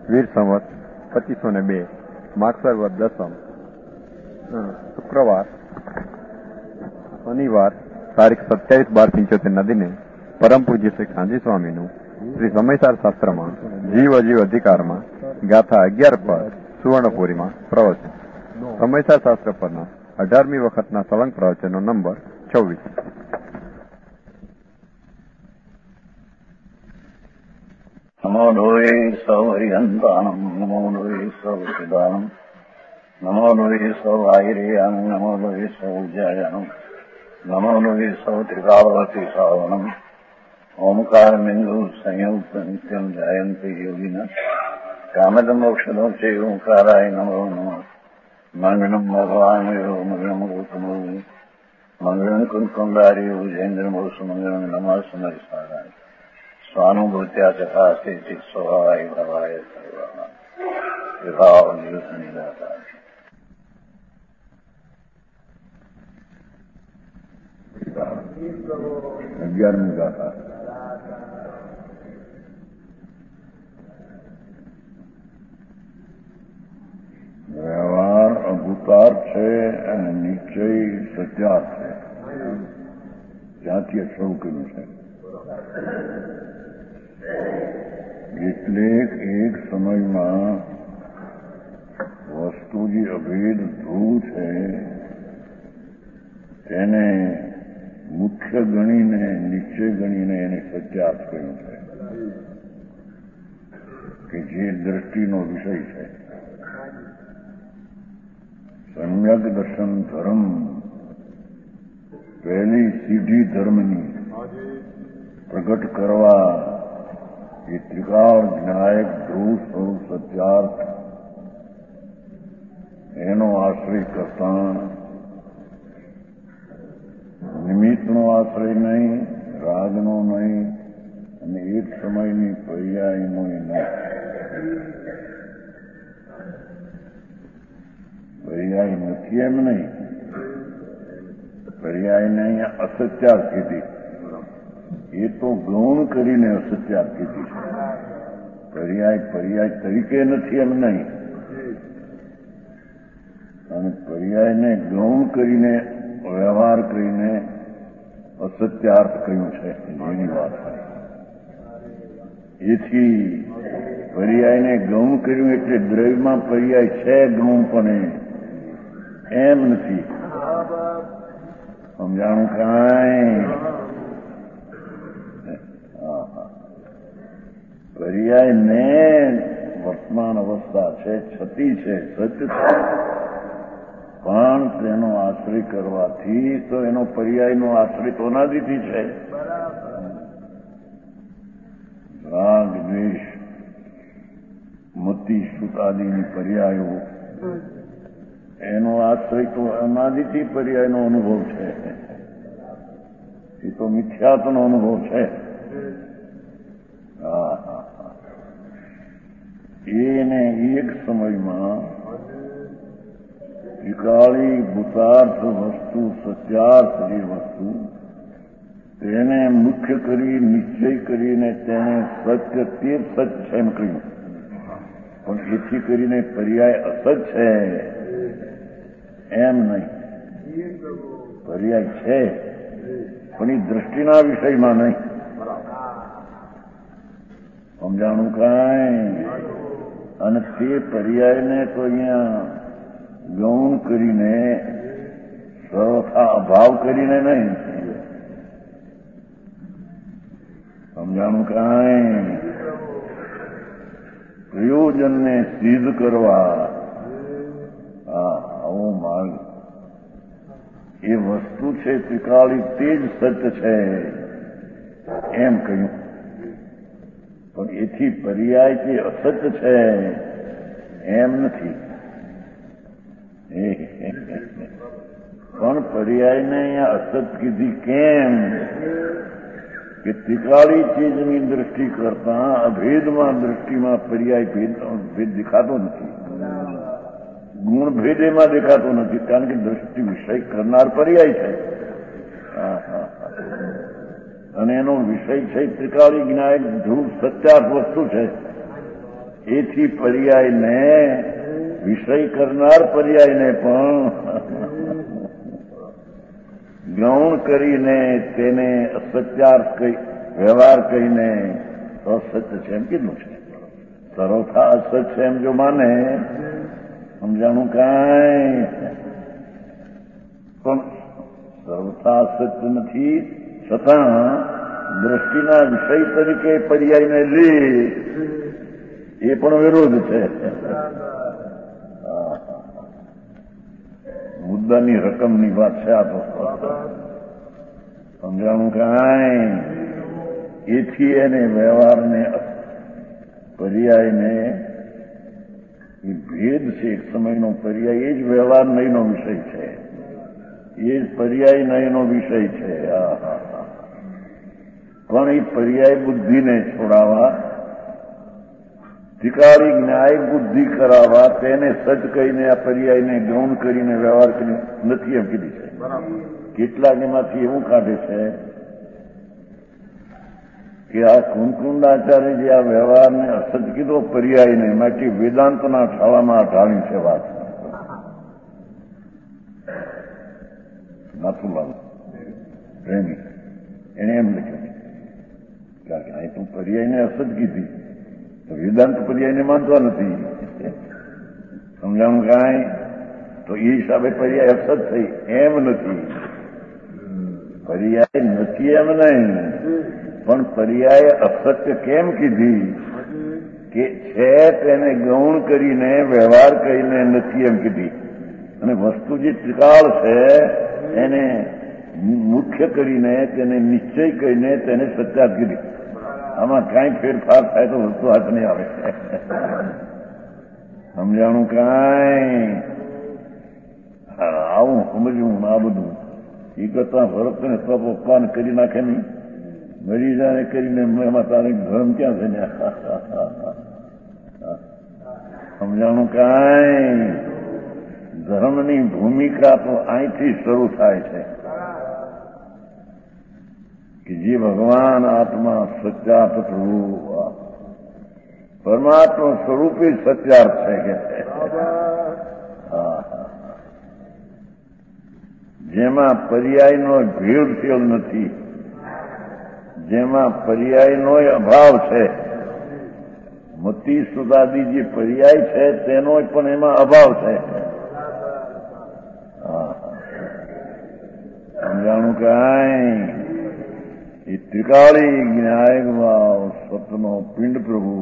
વીર સંવત 2502 માગસર વદ દસમ શુક્રવાર શનિવાર તારીખ 27/12/75 દિને પરમ પૂજ્ય શ્રી કાંજી સ્વામીનું શ્રી સમયસાર શાસ્ત્રમાં જીવ અજીવ અધિકારમાં ગાથા 11 પર સુવર્ણપુરીમાં પ્રવચન. સમયસાર શાસ્ત્ર પરના 18મી વખતના સળંગ પ્રવચનનો નંબર 26. નમો લોહે સૌહરિહંતાનમ નમો લોહે સૌસિદાનમ નમો લોહે સૌઆયરેયાનમ નમો લોહે સૌજયાનમ નમો લોહે સૌત્રિકાવતી સાવનમ ઓમકાર બિંદુ સંયુક્ત નિત્યમ જાયંતિ યોગિના કામદ મોક્ષદો છે ઓંકારાય નમો નમઃ. મંગળમ ભગવાન મંગળમ ગૌતમો મંગળમ કુંકુંડારી ઉજેન્દ્ર મોસ મંગળમ નમઃ સમયસારાય સ્વાનુભૂત્યા ચકાસ્તે સ્વભાવાય ભવાય સર્વા વિભાવ નિદાતા. 11મી ગાથા. વ્યવહાર અભૂતાર્થ છે અને નિશ્ચય સત્યાર્થ છે. ત્યાંથી શરૂ કર્યું છે. એટલે એક સમયમાં વસ્તુ જે અભેદ ધ્રુવ છે તેને મુખ્ય ગણીને નિશ્ચય ગણીને એને સત્યાર્થ કહ્યું છે કે જે દ્રષ્ટિનો વિષય છે. સમ્યક દર્શન ધર્મ પહેલી સીધી ધર્મની પ્રગટ કરવા એ ત્રિકાળ જ્ઞાયક ધ્રુવ સ્વરૂપ સત્યાર્થ એનો આશ્રય કરતા નિમિત્તનો આશ્રય નહીં, રાગનો નહીં અને એક સમયની પર્યાયનો નહીં. પર્યાય નથી એમ નહીં, પર્યાયને અહીંયા અસત્યાર્થ કીધી. એ તો ગૌણ કરીને અસત્યાર્થ કીધી છે. પર્યાય તરીકે નથી એમ નહીં, અને પર્યાયને ગૌણ કરીને વ્યવહાર કરીને અસત્યાર્થ કહ્યું છે. એની વાત એથી પર્યાયને ગૌણ કર્યું એટલે દ્રવ્યમાં પર્યાય છે ગૌણ પણ એમ નથી. સમજાણું કાંઈ? પર્યાય ને વર્તમાન અવસ્થા છે, છતી છે, સત્ય છે, પણ તેનો આશ્રય કરવાથી તો એનો પર્યાયનો આશ્રય તો અનાદિથી છે. રાગ દ્વેષ મતિ સુતાદિની પર્યાયો એનો આશ્રય તો અનાદિથી પર્યાયનો અનુભવ છે. એ તો મિથ્યાત્વનો અનુભવ છે. એને એક સમયમાં ત્રિકાળી ભૂતાર્થ વસ્તુ સત્યાર્થ જે વસ્તુ તેને મુખ્ય કરી નિશ્ચય કરીને તેને સત્ય તે સત્ય છે એમ કહ્યું. પણ એથી કરીને પર્યાય અસત છે એમ નહીં. પર્યાય છે પણ એ દ્રષ્ટિના વિષયમાં નહીં. સમજાણું કાંઈ? અને તે પર્યાયને તો અહીંયા ગૌણ કરીને સર્વથા અભાવ કરીને નહીં. સમજાણું કાંઈ? પ્રયોજનને સિદ્ધ કરવા આવો માર્ગ એ વસ્તુ છે ત્રિકાળી તે જ સત્ય છે એમ કહ્યું. પણ એથી પર્યાય તે અસત્ય છે એમ નથી. પણ પર્યાયને અહીંયા અસત કીધી કેમ કે ત્રિકાળી ચીજની દ્રષ્ટિ કરતા અભેદમાં દ્રષ્ટિમાં પર્યાય ભેદ દેખાતો નથી. ગુણ ભેદ એમાં દેખાતો નથી, કારણ કે દ્રષ્ટિ વિષય કરનાર પર્યાય છે અને એનો વિષય છે ત્રિકાળી જ્ઞાયક ધ્રુવ સત્યાર્થ વસ્તુ છે. એથી પર્યાયને વિષય કરનાર પર્યાયને પણ ગૌણ કરીને તેને અસત્યાર્થ કહી વ્યવહાર કહીને અસત્ય છે એમ કીધું છે. સર્વથા અસત્ય છે એમ જો માને સમજાણું કાંઈ પણ સર્વથા અસત્ય નથી, છતાં દ્રષ્ટિના વિષય તરીકે પર્યાયને લે એ પણ વિરોધ છે. મુદ્દાની રકમની વાત છે આ તો સમજાણું કાંઈ. એથી એને વ્યવહારને પર્યાયને એ ભેદ છે. એક સમયનો પર્યાય એ જ વ્યવહાર નહીંનો વિષય છે, એ જ પર્યાય નહીંનો વિષય છે. પણ એ પર્યાય બુદ્ધિને છોડાવવા, ધિકારી ન્યાય બુદ્ધિ કરાવવા, તેને સચ કહીને આ પર્યાયને ગૌણ કરીને વ્યવહાર કરીને નથી એમ કીધી છે. કેટલાક એમાંથી એવું કાઢે છે કે આ કુંકુંડાચાર્ય જે આ વ્યવહારને અસત કીધો પર્યાયને માટે વેદાંતના ઠાળામાં ઢાળી છે વાત. નાથુલાલ પ્રેમી એને એમ લખ્યું કારણ કે અહીં તું પર્યાયને અસત કીધી તો વેદાંત પર્યાયને માનતા નથી. સમજાણું કાંઈ. તો એ હિસાબે પર્યાય અસત થઈ એમ નથી. પર્યાય નથી એમ નહીં, પણ પર્યાય અસત્ય કેમ કીધી કે છે તેને ગૌણ કરીને વ્યવહાર કહીને નથી એમ કીધી. અને વસ્તુ જે ત્રિકાળ છે એને મુખ્ય કરીને તેને નિશ્ચય કહીને તેને સત્યાર્થ કીધી. આમાં કાંઈ ફેરફાર થાય તો વસ્તુ હાથ નહીં આવે. સમજાણું કાંઈ. આવું સમજવું આ બધું એ કરતા ભરતને પપ્પાને કરી નાખે નહીં, મરી જાને કરીને એમાં તારે ધર્મ ક્યાં છે ને. સમજાણું કાંઈ. ધર્મની ભૂમિકા તો અહીંથી શરૂ થાય છે કે જે ભગવાન આત્મા સત્યાર્થ પ્રભુ પરમાત્મા સ્વરૂપે સત્યાર્થ છે કે જેમાં પર્યાયનો ભેદ થયેલ નથી, જેમાં પર્યાયનો અભાવ છે. મતિ સુદાદી જે પર્યાય છે તેનો પણ એમાં અભાવ છે. સમજાણું કાંઈ. એ ત્રિકાળી ન્યાય ભાવ સતનો પિંડ પ્રભુ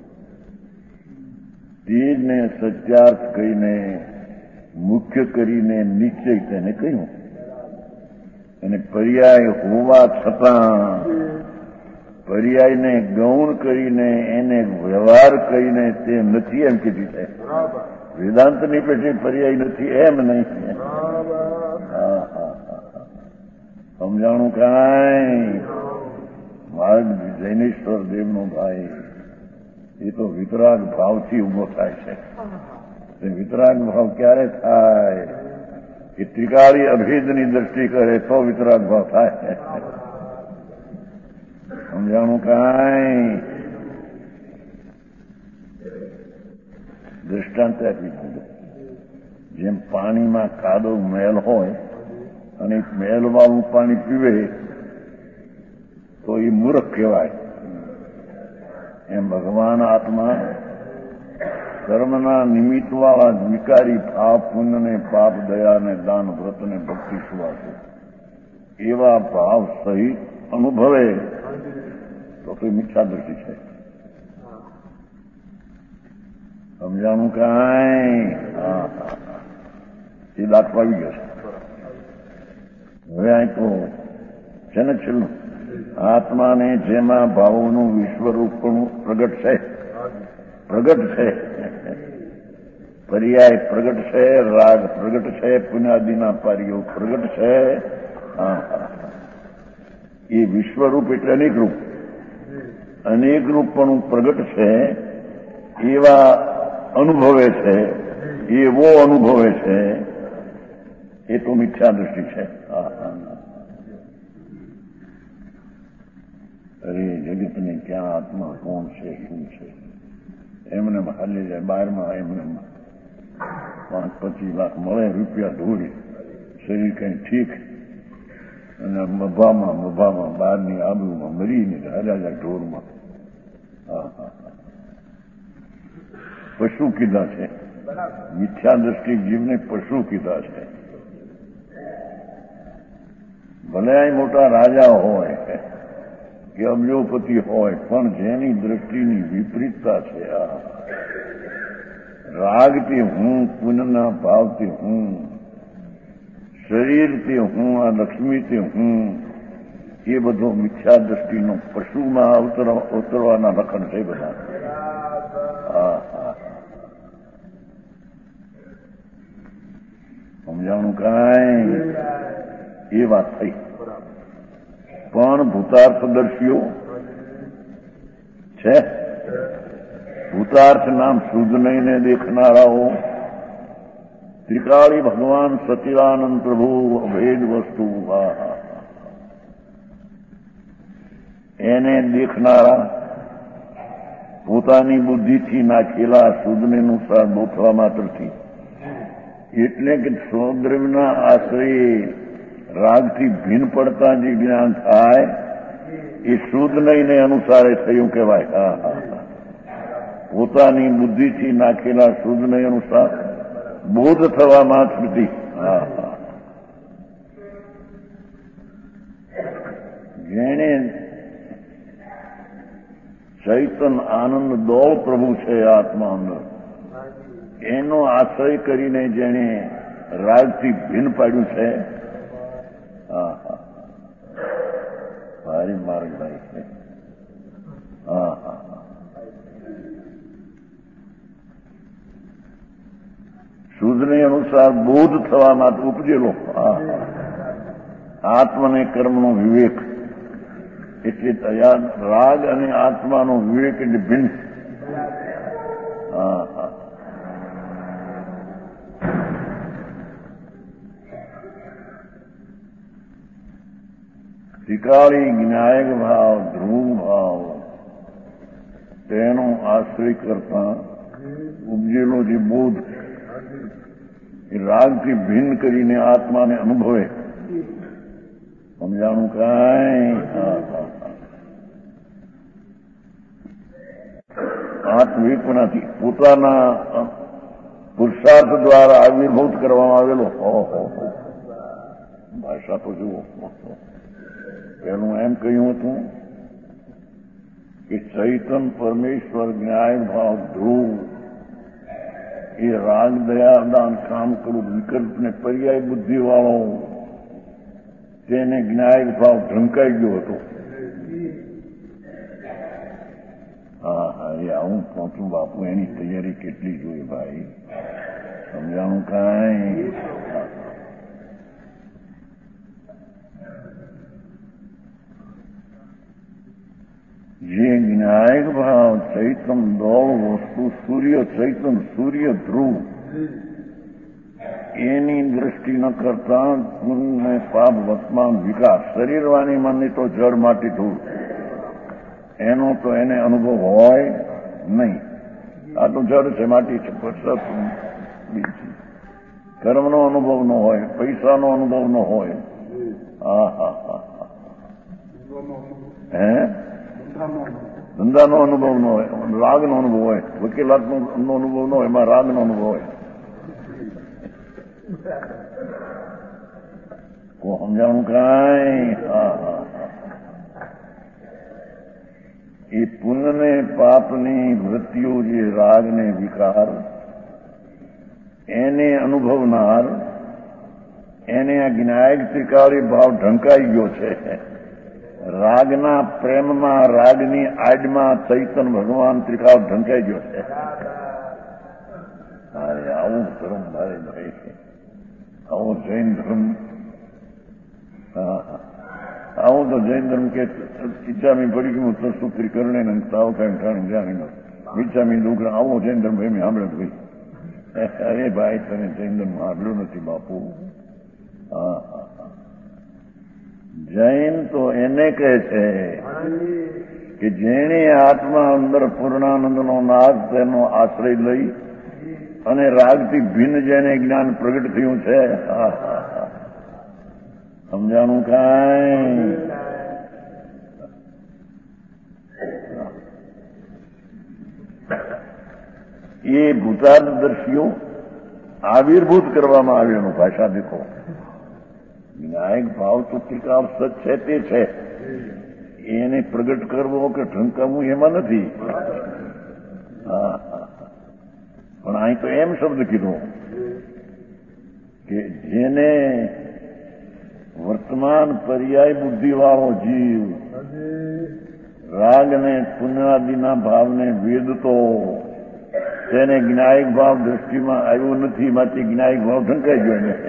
તેજને સત્યાર્થ કહીને મુખ્ય કરીને નિશ્ચય તેને કહ્યું. અને પર્યાય હોવા છતાં પર્યાયને ગૌણ કરીને એને વ્યવહાર કહીને તે નથી એમ કીધી છે. વેદાંતની પેટે પર્યાય નથી એમ નહીં. સમજાણું કાંઈ. માર્ગ જૈનેશ્વર દેવનો ભાઈ એ તો વિતરાગ ભાવથી ઉભો થાય છે. વિતરાગ ભાવ ક્યારે થાય કે ત્રિકાળી અભેદની દ્રષ્ટિ કરે તો વિતરાગ ભાવ થાય. સમજાણું કાંઈ. દ્રષ્ટાંત આપી દીધું. જેમ પાણીમાં કાદવ મેલ હોય અને મેલવાળું પાણી પીવે તો એ મૂર્ખ કહેવાય. એમ ભગવાન આત્મા કર્મના નિમિત્તવાળા વિકારી ભાવ પુણ્યને પાપ દયાને દાન વ્રતને ભક્તિ સુવાસે એવા ભાવ સહિત અનુભવે તો કોઈ મિથ્યા દ્રષ્ટિ છે. સમજાણું કાંઈ. એ દાખવા આવી ગયો છે. હવે અહીં તો છે ને છેલ્લું આત્માને જેમાં ભાવોનું વિશ્વરૂપનું પ્રગટ છે, પર્યાય પ્રગટ છે, રાગ પ્રગટ છે, પુનાદિના પારીઓ પ્રગટ છે. એ વિશ્વરૂપ એટલે અનેક રૂપનું પ્રગટ છે. એવા અનુભવે છે, એવો અનુભવે છે. એ તો મિથ્યા દ્રષ્ટિ છે. અરે જગતને ક્યાં આત્મા કોણ છે શું છે એમને એમને હાલી જાય બહારમાં એમને 5-25 લાખ મળે રૂપિયા ધોરી શરીર કઈ ઠીક અને મભામાં બહારની આબરૂમાં મરીને હાલ્યા જાય ઢોરમાં. પશુ કીધા છે, મિથ્યા દ્રષ્ટિ જીવને પશુ કીધા છે. ભલે અહીં મોટા રાજા હોય કે અબજોપતિ હોય, પણ જેની દ્રષ્ટિની વિપરીતતા છે, રાગથી હું, પુનઃના ભાવથી હું, શરીરથી હું, આ લક્ષ્મીથી હું, એ બધો મિથ્યા દ્રષ્ટિનો પશુમાં ઉતરવાના લખણ છે બધા. સમજાણું કાંઈ? એ વાત થઈ. પણ ભૂતાર્થદર્શીઓ છે, ભૂતાર્થ નામ શુદ્ધ નહીને દેખનારાઓ, ત્રિકાળી ભગવાન સચિદાનંદ પ્રભુ અભેદ વસ્તુ એને દેખનારા, પોતાની બુદ્ધિથી નાખેલા શુદ્ધને અનુસાર ગોઠવા માત્રથી, એટલે કે સ્વદ્રવ્યના આશ્રયે રાગથી ભિન્ન પડતા જે જ્ઞાન થાય એ શુદ્ધ નહીને અનુસારે થયું કહેવાય. પોતાની બુદ્ધિથી નાખેલા શુદ્ધ નહીં અનુસાર બોધ થવા માત્રથી જેણે ચૈતન આનંદ દોળ પ્રભુ છે આત્મા અંદર, એનો આશ્રય કરીને જેણે રાગથી ભિન્ન પાડ્યું છે, ભારી માર્ગભાઈ છે. શુદ્ધને અનુસાર બોધ થવા માટે ઉપજેલો આત્મને કર્મનો વિવેક, એટલે રાગ અને આત્માનો વિવેક એટલે ભિન્ન. ત્રિકાળી જ્ઞાયક ભાવ, ધ્રુવ ભાવ, તેનો આશ્રય કરતા ઉપજેલો જે બોધ એ રાગથી ભિન્ન કરીને આત્માને અનુભવે. સમજાણું કાંઈ? આત્મવિપણાથી પોતાના પુરુષાર્થ દ્વારા આવિર્ભૂત કરવામાં આવેલો. ભાષા તો જુઓ. પેલું એમ કહ્યું હતું કે ચૈતન પરમેશ્વર જ્ઞાય ભાવ ધ્રુવ એ રાગ દયા દાન કામ કરું વિકલ્પને પર્યાય બુદ્ધિવાળો તેને જ્ઞાય ભાવ ઢંકાઈ ગયો હતો. એ આવું પહોંચું બાપુ, એની તૈયારી કેટલી જોઈએ ભાઈ. સમજાણું કાંઈ? જે જ્ઞાયક ભાવ ચૈતન દોળ વસ્તુ સૂર્ય ચૈતન સૂર્ય ધ્રુવ એની દ્રષ્ટિ ન કરતા પુણ્ય પાપ વર્તમાન વિકાસ શરીરવાની મનની તો જળ માટી ધૂળ એનો તો એને અનુભવ હોય નહીં. આ તો જળ છે, માટી છે, કર્મનો અનુભવ ન હોય, પૈસાનો અનુભવ ન હોય. હે ધંધાનો અનુભવ ન હોય, રાગનો અનુભવ હોય, વકીલાતનો અનુભવ ન હોય, એમાં રાગનો અનુભવ હોય. સમજાણું કાંઈ? એ પુણ્યને પાપની વૃત્તિઓ જે રાગને વિકાર એને અનુભવનાર એને આ જ્ઞાયક ત્રિકાળી ભાવ ઢંકાઈ ગયો છે. રાગના પ્રેમમાં રાગની આડમાં ચૈતન ભગવાન ત્રિકાળ ઢંકાઈ ગયો છે. આવું ધર્મ મારે ભાઈ છે, આવો જૈન ધર્મ. આવું તો જૈન ધર્મ કે ઈચ્છામી પડી ગયું તસ્તુત્રી કરણે ને તાવ કાંઈ ઠાણ જાણી ઈચ્છામી દુઃખ. આવો જૈન ધર્મ એમ સાંભળે ભાઈ. અરે ભાઈ તને જૈન ધર્મ સાંભળ્યું નથી બાપુ. જૈન તો એને કહે છે કે જેણે આત્મા અંદર પૂર્ણાનંદનો નાદ તેનો આશ્રય લઈ અને રાગથી ભિન્ન જેને જ્ઞાન પ્રગટ થયું છે, સમજાણું કાંઈ? એ ભૂતાદર્શીઓ આવિર્ભૂત કરવામાં આવ્યાનું ભાષા દેખો. વિનાયક ભાવ તો ત્રિકાળ સત છે તે છે, એને પ્રગટ કરવો કે ઠંકાવવું એમાં નથી. પણ અહીં તો એમ શબ્દ કીધો કે જેને વર્તમાન પર્યાય બુદ્ધિવાળો જીવ રાગ ને પુણ્યાદિના ભાવને વેદતો તેને જ્ઞાયક ભાવ દ્રષ્ટિમાં આવ્યો નથી, માંથી જ્ઞાયક ભાવ ઢંકાઈ ગયો એને.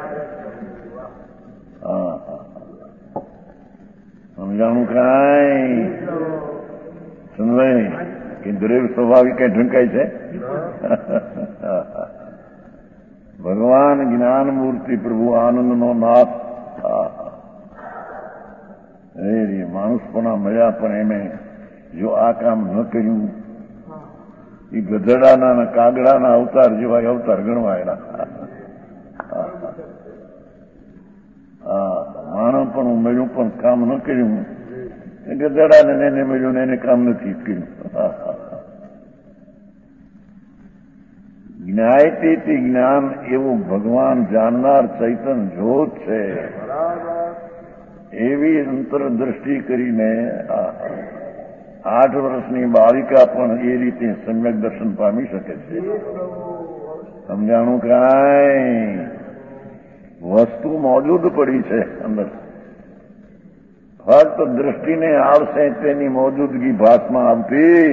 સમજાણું કાંઈ? સમજાય કે દરેક સ્વાભાવિક કઈ ઢંકાય છે? ભગવાન જ્ઞાન મૂર્તિ પ્રભુ આનંદનો નાથ. માણસપણા મળ્યા પણ એમે જો આ કામ ન કર્યું એ ગધેડાના કાગડાના અવતાર જેવા અવતાર ગણવાયેલા. માણસ પણ મળ્યું પણ કામ ન કર્યું, ગધેડાને એને મળ્યું ને એને કામ નથી કર્યું. જ્ઞાયતી જ્ઞાન એવું ભગવાન જાણનાર ચૈતન જોત છે, એવી અંતરદ્રષ્ટિ કરીને 8 વર્ષની બાળિકા પણ એ રીતે સમ્યક દર્શન પામી શકે છે. સમજાણું કાંઈ? વસ્તુ મોજૂદ પડી છે અંદર, ફક્ત દ્રષ્ટિને આવશે તેની મોજૂદગી ભાસમાં આવતી.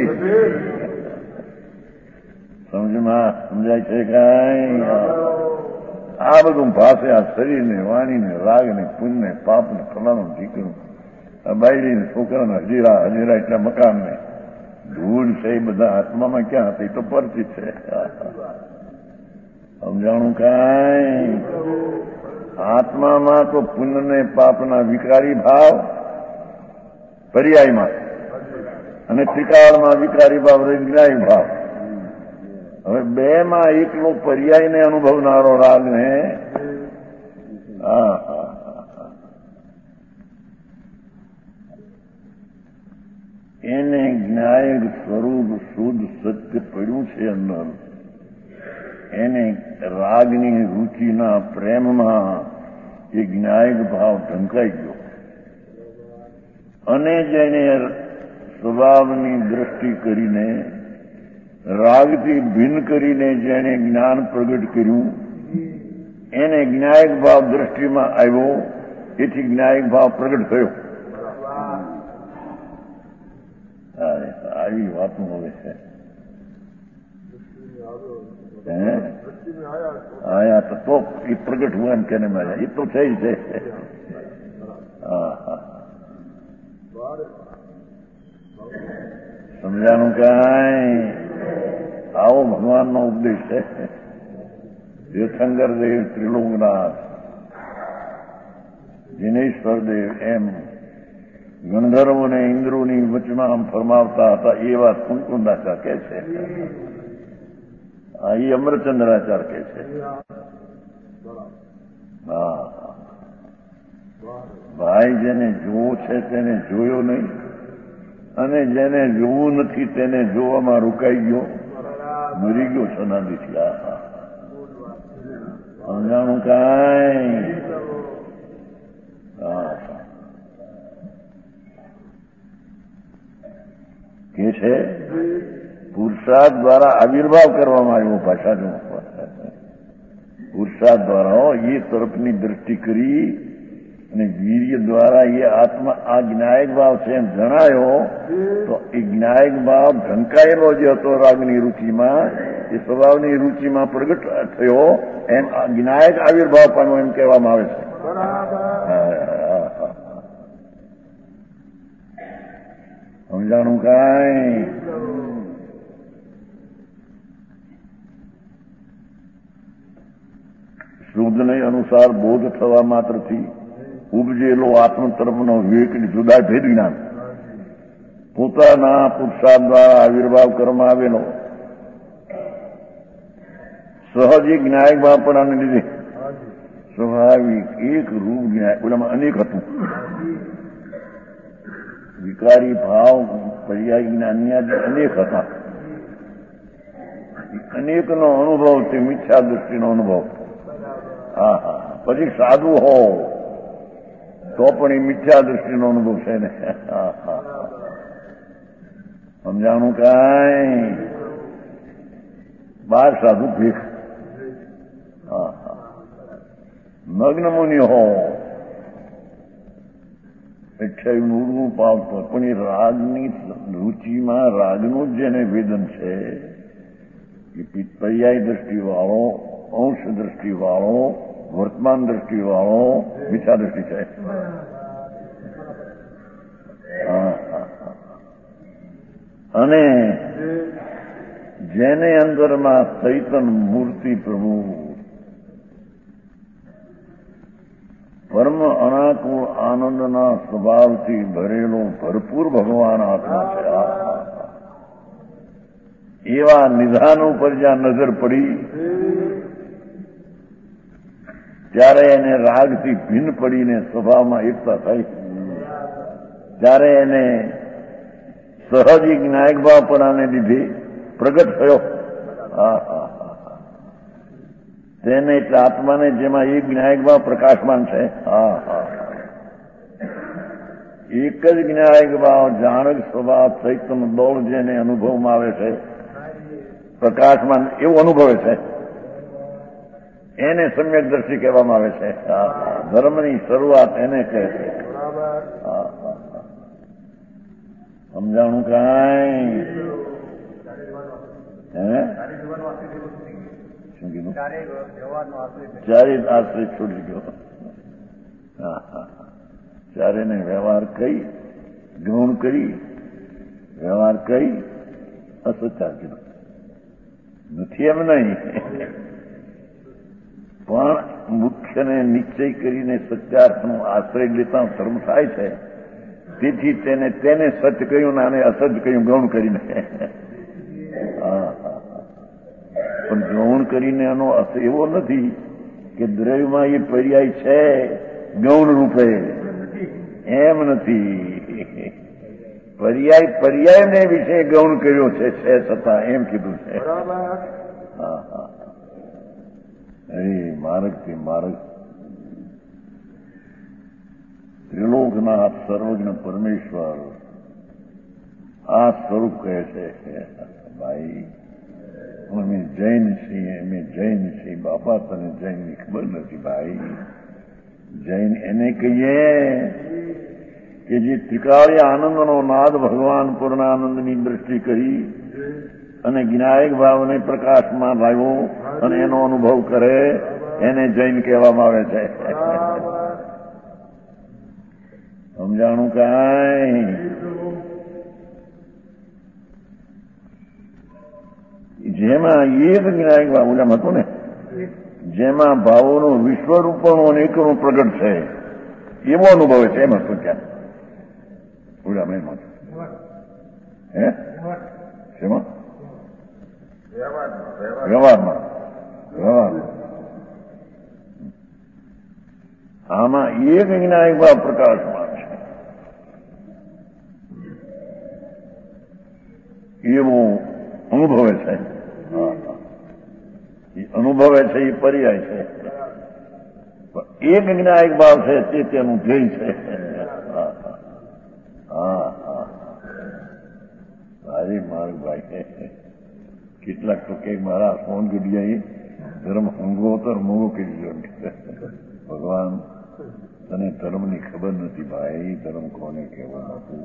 સમજાય છે કાંઈ? આ બધું ભાષે આ શરીરને, વાણીને, રાગને, પુણ્યને, પાપને, ફલાનું ઠીકનું, આ બાયડીને, છોકરાને, હજીરા એટલા મકાનને ધૂળ છે એ બધા આત્મામાં ક્યાં હતા? એ તો પરથી છે. સમજાણું કાંઈ? આત્મામાં તો પુણ્યને પાપના વિકારી ભાવ પર્યાયમાં, અને ત્રિકાળમાં વિકારી ભાવ જ્ઞાયી ભાવ. હવે બેમાં એકલો પર્યાયને અનુભવનારો રાગને એને જ્ઞાયક સ્વરૂપ શુદ્ધ સત્ય પડ્યું છે અંદર, એને રાગની રુચિના પ્રેમમાં એ જ્ઞાયક ભાવ ઢંકાઈ ગયો. અને જેને સ્વભાવની દ્રષ્ટિ કરીને રાગથી ભિન્ન કરીને જેને જ્ઞાન પ્રગટ કર્યું, એને જ્ઞાયક ભાવ દ્રષ્ટિમાં આવ્યો, એથી જ્ઞાયક ભાવ પ્રગટ થયો. આવી વાતો હવે છે. આયા તો એ પ્રગટ હુआ એમ કેને માર્યા, એ તો થઈ છે. સમજાનું કાંઈ? આવો ભગવાનનો ઉપદેશ છે. તીર્થંકર દેવ, ત્રિલોકનાથ, દિનેશ્વર દેવ એમ ગંધર્વોને ઇન્દ્રોની વચમાં આમ ફરમાવતા હતા. એ વાત કુંકુંદાચા કે છે, એ અમરચંદ્રાચાર કે છે. ભાઈ જેને જોવો છે તેને જોયો નહીં, અને જેને જોવું નથી તેને જોવામાં રોકાઈ ગયો, મરી ગયો સનાદીથી. સમજાણું કાંઈ? કે છે પુરુષાર્થ દ્વારા આવિર્ભાવ કરવામાં આવ્યો. ભાષા જો પુરુષાર્થ દ્વારા એ તરફની દ્રષ્ટિ કરી અને વીર્ય દ્વારા એ આત્મા આ જ્ઞાયક ભાવ છે એમ જણાયો, તો એ જ્ઞાયક ભાવ ઢંકાયેલો જે હતો રાગની રુચિમાં, એ સ્વભાવની રુચિમાં પ્રગટ થયો, એમ જ્ઞાયક આવિર્ભાવ પામ્યો એમ કહેવામાં આવે છે. સમજાણું કાંઈ? શુદ્ધને અનુસાર બોધ થવા માત્રથી ઉપજેલો આત્મ તરફનો વિવેક જુદા ભેદ જ્ઞાન પોતાના પુરુષાર્થ દ્વારા આવિર્ભાવ કરવામાં આવેલો સહજ ન્યાયિક ભાવપણાને લીધે સ્વાભાવિક એક રૂપ ન્યાય, ઓલામાં અનેક હતું. વિકારી ભાવ પર્યાય જ્ઞાનની અનેક હતા. અનેકનો અનુભવ તે મિથ્યા દૃષ્ટિનો અનુભવ. હા હા, પછી સાધુ હો તો પણ એ મિથ્યા દૃષ્ટિનો અનુભવ છે ને. હા હા, સમજાણું કાંઈ? 12 સાધુ ભીખ. હા હા, મગ્ન મુનિ હો 28 ઉડવું પાવતો, પણ એ રાગની રુચિમાં રાગનું જ જેને વેદન છે એ પર્યાય દ્રષ્ટિવાળો, અંશ દ્રષ્ટિવાળો, વર્તમાન દ્રષ્ટિવાળો મિથ્યા દ્રષ્ટિ છે. અને જેને અંદરમાં ચૈતન મૂર્તિ પ્રભુ પરમ અનાકુળ આનંદના સ્વભાવથી ભરેલો ભરપૂર ભગવાન આત્મા છે. એવા નિધાન ઉપર જ્યાં નજર પડી ત્યારે એને રાગથી ભિન્ન પડીને સ્વભાવમાં એકતા થઈ, ત્યારે એને સહજ જ્ઞાયક ભાવપણાને લીધે પ્રગટ થયો. તેને એટલે આત્માને જેમાં એક જ્ઞાયક ભાવ પ્રકાશમાન છે. એક જ જ્ઞાયક ભાવ જાણક સ્વભાવ ચૈતન્ય દોડ જેને અનુભવમાં આવે છે, પ્રકાશમાન એવું અનુભવે છે, એને સમ્યક દ્રષ્ટિ કહેવામાં આવે છે. ધર્મની શરૂઆત એને કહે છે. સમજાણું કાંઈ? હે, શું કીધું? ચારે આશ્રય છોડી ગયો. ચારેને વ્યવહાર કઈ ગૌણ કરી, વ્યવહાર કઈ અસચાર કીધું. નથી એમ નહીં, પણ મુખ્યને નિશ્ચય કરીને સત્યાર્થનો આશ્રય લેતા ધર્મ થાય છે. તેથી તેને સત્ય કહ્યું ને આને અસત્ય કહ્યું ગૌણ કરીને. પણ ગૌણ કરીને એનો અર્થ એવો નથી કે દ્રવ્યમાં એ પર્યાય છે ગૌણ રૂપે, એમ નથી. પર્યાયને વિશે ગૌણ કર્યો છે છતાં એમ કીધું છે. માર્ગથી માર્ગ ત્રિલોકનાથ સર્વજ્ઞ પરમેશ્વર આ સ્વરૂપ કહે છે. ભાઈ અમે જૈન છીએ. બાપા તને જૈનની ખબર નથી ભાઈ. જૈન એને કહીએ કે જે ત્રિકાળી આનંદનો નાદ ભગવાન પૂર્ણાનંદની દ્રષ્ટિ કરી અને જ્ઞાયક ભાવને પ્રકાશમાં લાવ્યો અને એનો અનુભવ કરે, એને જૈન કહેવામાં આવે છે. સમજાણું કાંઈ? જેમાં એક જ્ઞાયક ભાવ ઓલામ હતું ને, જેમાં ભાવોનું વિશ્વરૂપનું અને એકનું પ્રગટ છે એવો અનુભવે છે. એમ હતું ક્યાં ઓલામ એમ હતું. હે, શેમાં? વ્યવહારમાં. આમાં એક જ્ઞાયક ભાવ પ્રકાશમાં છે એવું અનુભવે છે. એ અનુભવે છે એ પર્યાય છે. એક જ્ઞાયક ભાવ છે તે તેનું ધ્યેય છે. સારી માર્ગભાઈ કેટલાક તો કે મારા ફોન ગઢિયાએ ધર્મ ઊંઘો તો મોંઘો કરી ગયો. ભગવાન તને ધર્મની ખબર નથી ભાઈ, ધર્મ કોને કહેવું હતું.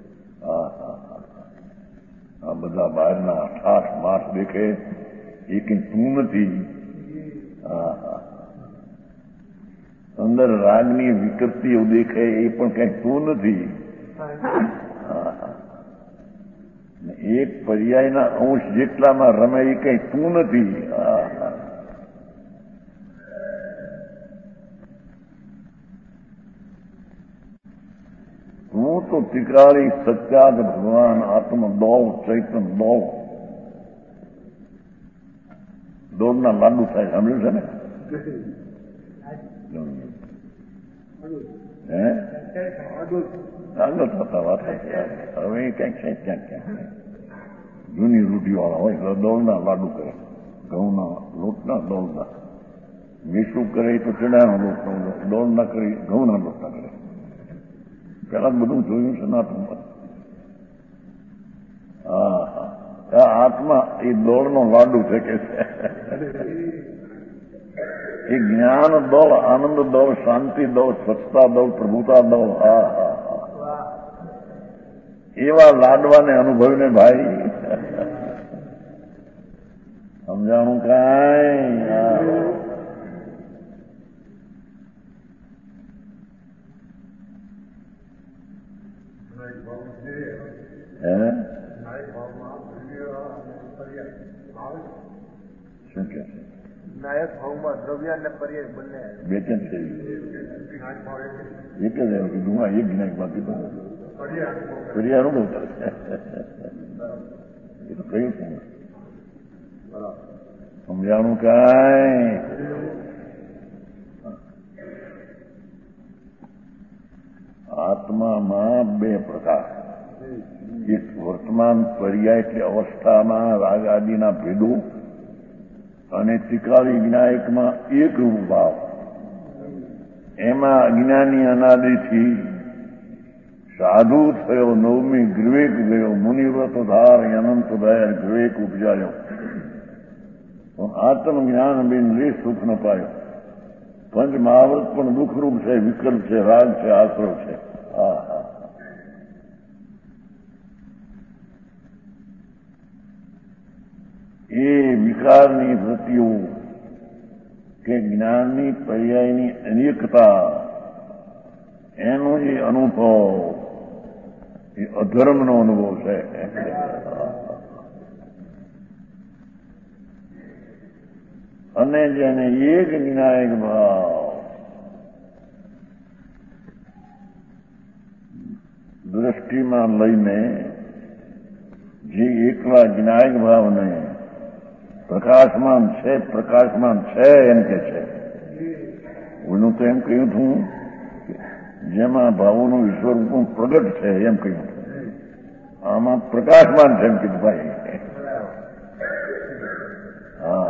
આ બધા બહારના ઠાઠ માસ દેખે એ કઈ તું નથી. અંદર રાગની વિકૃતિઓ દેખે એ પણ કઈ તું નથી. એક પર્યાયના અંશ જેટલામાં રમે એ કઈ તું નથી. તું તો ત્રિકાળી સત્યાદ ભગવાન આત્મદોલ ચૈતન દોલ દોલના લાડુ થાય સાંભળ્યું છે ને આગળ થતા વાત હવે ક્યાંક છે ક્યાંક જૂની રૂઢીવાળા હોય તો દોલના લાડુ કરે ઘઉંના લોટના દોલના મીઠું કરે તો ચણાનો લોટનો દોલ ના કરી ઘઉંના લોટના કરે પેલા બધું જોયું છે નાથમાં હા આત્મા એ દોલનો લાડુ છે કે છે એ જ્ઞાન દોલ આનંદ દોલ શાંતિ દોલ સ્વચ્છતા દોલ પ્રભુતા દોલ હા એવા લાડવાને અનુભવીને ભાઈ સમજાણું કાંઈ શું કે નાયક ભાવમાં દ્રવ્ય અને પર્યાય બંને બેચેન છે એક જ કીધું એક જ્ઞાન બાકી તો પર્યાય અનુભવ કરે એ તો કહ્યું છે સમજાણું કાંઈ આત્મામાં બે પ્રકાર એક વર્તમાન પર્યાય એટલે અવસ્થામાં રાગ આદિના ભેદો અને ત્રિકાળી જ્ઞાયકમાં એક રૂપ ભાવ એમાં અજ્ઞાની અનાદિથી સાધુ થયો નવમી ગ્રીવેક ગયો મુનિવ્રત ધાર અનંત દયા ગ્રીવેક ઉપજાયો આત્મજ્ઞાન બિન લે સુખ ન પાયો પંચ મહાવ્રત પણ દુઃખરૂપ છે વિકલ્પ છે રાગ છે આશ્રવ છે એ વિકારની વૃત્તિઓ કે જ્ઞાનની પર્યાયની અનેકતા એનો જે અનુભવ એ અધર્મનો અનુભવ છે અને જેને એક જ્ઞાયક ભાવ દ્રષ્ટિમાં લઈને જે એકલા જ્ઞાયક ભાવને પ્રકાશમાન છે એમ કે છે હું તો એમ કહ્યું હતું જેમાં ભાવોનું ઈશ્વર પ્રગટ છે એમ કહ્યું આમાં પ્રકાશમાન છે એમ કીધું ભાઈ હા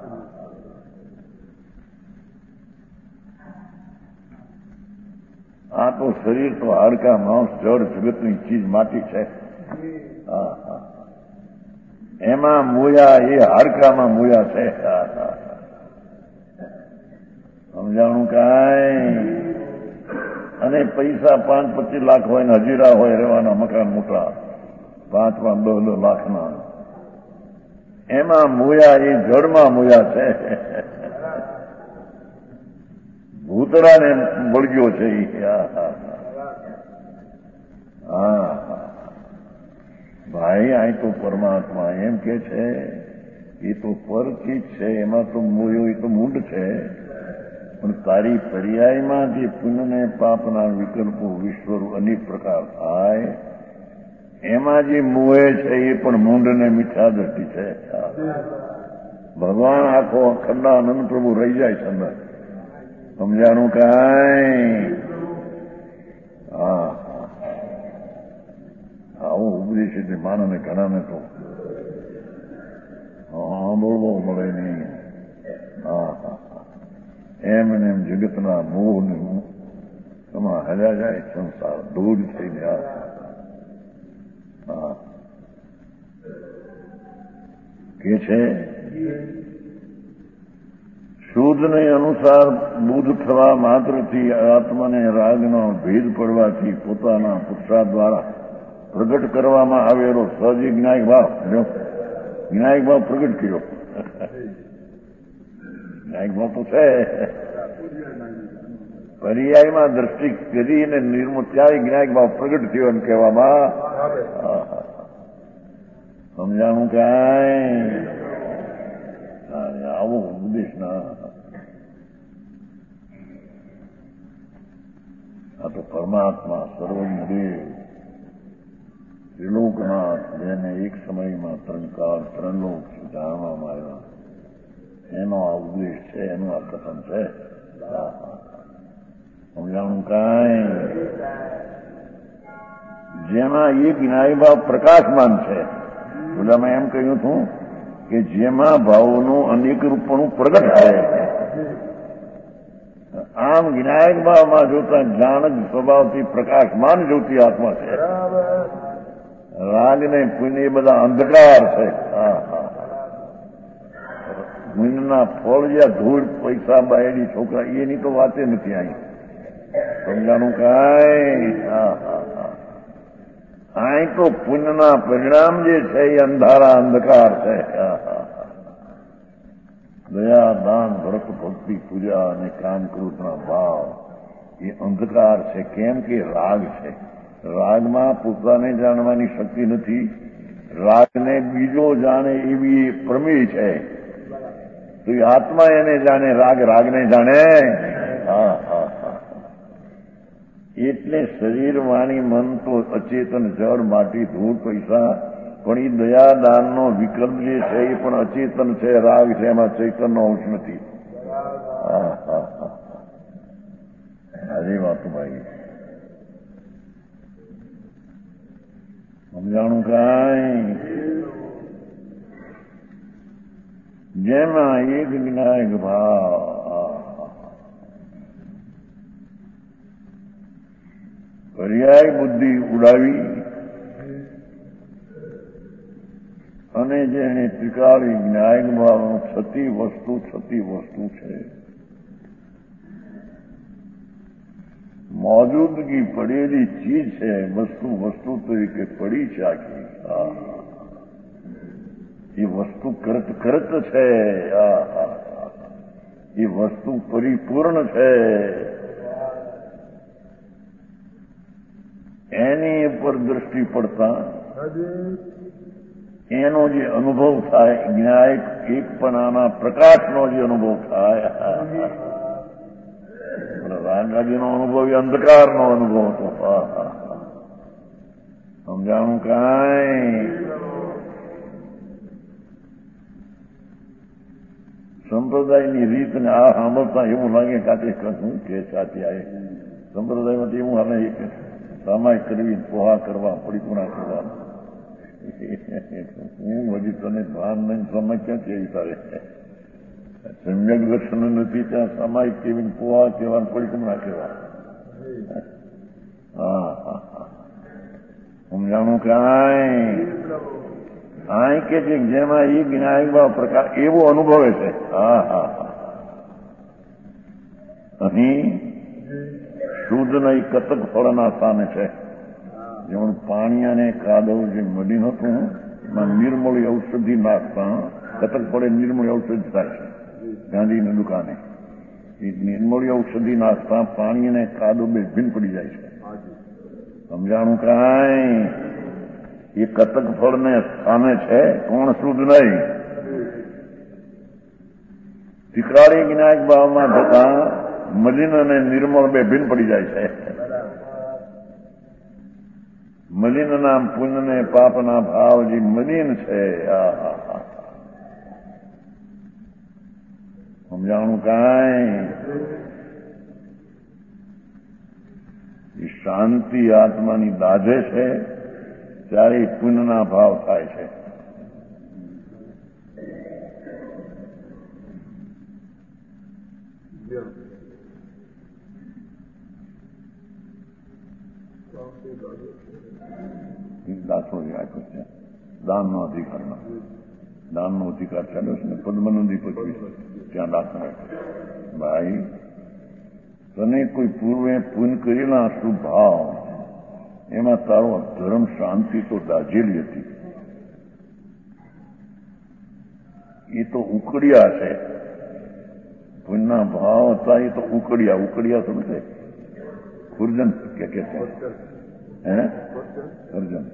આ તો શરીર તો હાડકા માંસ જળ જગતની ચીજ માટી છે એમાં મોયા એ હાડકામાં મોયા છે સમજાણું કાંઈ અને પૈસા 5-25 લાખ હોય ને હજીરા હોય રહેવાના મકાન મોટા 5-10 લાખના એમાં મોયા એ જળમાં મોયા છે ભૂતરાને બળગ્યો છે હા ભાઈ અહીં તો પરમાત્મા એમ કે છે એ તો પરચીજ છે એમાં તો મોયો એ તો મૂંડ છે પણ તારી પર્યાયમાં જે પુણ્ય પાપના વિકલ્પો વિશ્વરૂ અનેક પ્રકાર થાય એમાં જે મોહે છે એ પણ મૂંડને મીઠા દ્રષ્ટિ છે ભગવાન આખો અખંડાનંદ પ્રભુ રહી જાય છે અંદર સમજાણું કાંઈ હા આવો ઉપદેશ એટલે માનવને ઘણાને તો બોલવો મળે નહીં એમ ને એમ જગતના મોહને એમાં હલ્યા જાય સંસાર દૂર થઈને કે છે શુદ્ધને અનુસાર બુદ્ધ થવા માત્રથી આત્માને રાગનો ભેદ પડવાથી પોતાના પુરુષાર્થ દ્વારા પ્રગટ કરવામાં આવેલો સહજ જ્ઞાયક ભાવ જ્ઞાયક ભાવ પ્રગટ કર્યો જ્ઞાયક ભાવ તો છે પર્યાયમાં દ્રષ્ટિ કરીને નિર્મૂળ ત્યારે જ્ઞાયક ભાવ પ્રગટ થયો એમ કહેવામાં સમજાણું કાંઈ આવો ઉપદેશ ના આ તો પરમાત્મા સર્વજ્ઞ દેવ ત્રિલોકનાથ જેને એક સમયમાં ત્રણ કાળ ત્રણ લોક જાણવામાં આવ્યા, એનો આ ઉપદેશ છે, એનું આ કથન છે. સમજાણું કાંઈ? જેમાં એક વિનાયક ભાવ પ્રકાશમાન છે. બોલામાં એમ કહ્યું હતું કે જેમાં ભાવનું અનેક રૂપનું પ્રગટ છે. આમ વિનાયક ભાવમાં જોતા જાણક સ્વભાવથી પ્રકાશમાન જોતી આત્મા છે. રાગ ને પુણ્ય બધા અંધકાર છે. પુણ્યના ફળ જ્યાં ધૂળ પૈસા બાયડી છોકરા એની તો વાતે નથી આવી. સમજાણું કાંઈ? અહીં તો પુણ્યના પરિણામ જે છે એ અંધારા અંધકાર છે. દયા દાન ભરત ભક્તિ પૂજા અને કામ ક્રોધના ભાવ એ અંધકાર છે. કેમ કે રાગ છે. રાગમાં પોતાને જાણવાની શક્તિ નથી. રાગને બીજો જાણે એવી પ્રમેય છે. તો એ આત્મા એને જાણે, રાગ રાગને જાણે. એટલે શરીર વાણી મન તો અચેતન જળ માટી ધૂળ પૈસા, પણ એ દયા દાનનો વિકલ્પ જે છે એ પણ અચેતન છે. રાગ છે, એમાં ચૈતનનો અંશ નથી. આજે વાત ભાઈ સમજાણું કાંઈ? જેમાં એક વિનાયક ભાવ પર્યાય બુદ્ધિ ઉડાવી અને જેને ત્રિકાળી વિનાયક ભાવ છતી વસ્તુ છે. મોજૂદગી પડેલી ચીજ છે. વસ્તુ તરીકે પડી છે આખી. એ વસ્તુ કરત છે. એ વસ્તુ પરિપૂર્ણ છે. એની ઉપર દ્રષ્ટિ પડતા એનો જે અનુભવ થાય, જ્ઞાયક એકપણાના પ્રકાશનો જે અનુભવ થાય, રાગાજીનો અનુભવ એ અંધકારનો અનુભવ હતો. સમજાણું કાંઈ? સંપ્રદાયની રીતને આ સાંભળતા એવું લાગે કાતે શું કે સાચી આવે. સંપ્રદાયમાં એવું હાલે સામાય કરવી, પોહા કરવા, પડીપુણા કરવા. હું હજી તને ભાન નહીં, સમય ક્યાં કેવી તારે સમ્યક દર્શન નથી ત્યાં સામાયિક કેવી, પોહા કેવા, પડીપુણા કેવા. સમજાણું કાંઈ? આ કે છે જેમાં એ વિનાયક ભાવ પ્રકાશ એવો અનુભવે છે. અહીં શુદ્ધ નહીં કતક ફળના સ્થાને છે. જેમણ પાણી અને કાદવ જે મળી હતું એમાં નિર્મળી ઔષધિ નાખતા કતક ફળે નિર્મળી ઔષધિ થાય છે. ગાંધીની દુકાને એ નિર્મળી ઔષધિ નાખતા પાણી અને કાદવ બે ભીન પડી જાય છે. સમજાણું કાંઈ? એ કતક ફળને સ્થાને છે. કોણ શુદ્ધ નહીં? ત્રિકાળી વિનાયક ભાવમાં જતા મલિન અને નિર્મળ બે ભિન્ન પડી જાય છે. મલિનના પુણ્યને પાપના ભાવ જે મલિન છે. સમજાણું કાંઈ? એ શાંતિ આત્માની દાઢે છે ત્યારે પુણ્યના ભાવ થાય છે. દાખલો આપ્યો છે દાનનો અધિકારનો. દાનનો અધિકાર ચાલ્યો છે ને પદ્મનદી 25 ત્યાં દાખલો ભાઈ તને કોઈ પૂર્વે પુણ્ય કરેલા શુભ ભાવ એમાં તારો ધર્મ શાંતિ તો દાઝેલી હતી. એ તો ઉકળ્યા છે. પુણ્યના ભાવ હતા એ તો ઉકળ્યા તો નથી. ખુરજન કે છે હે ખુરજન.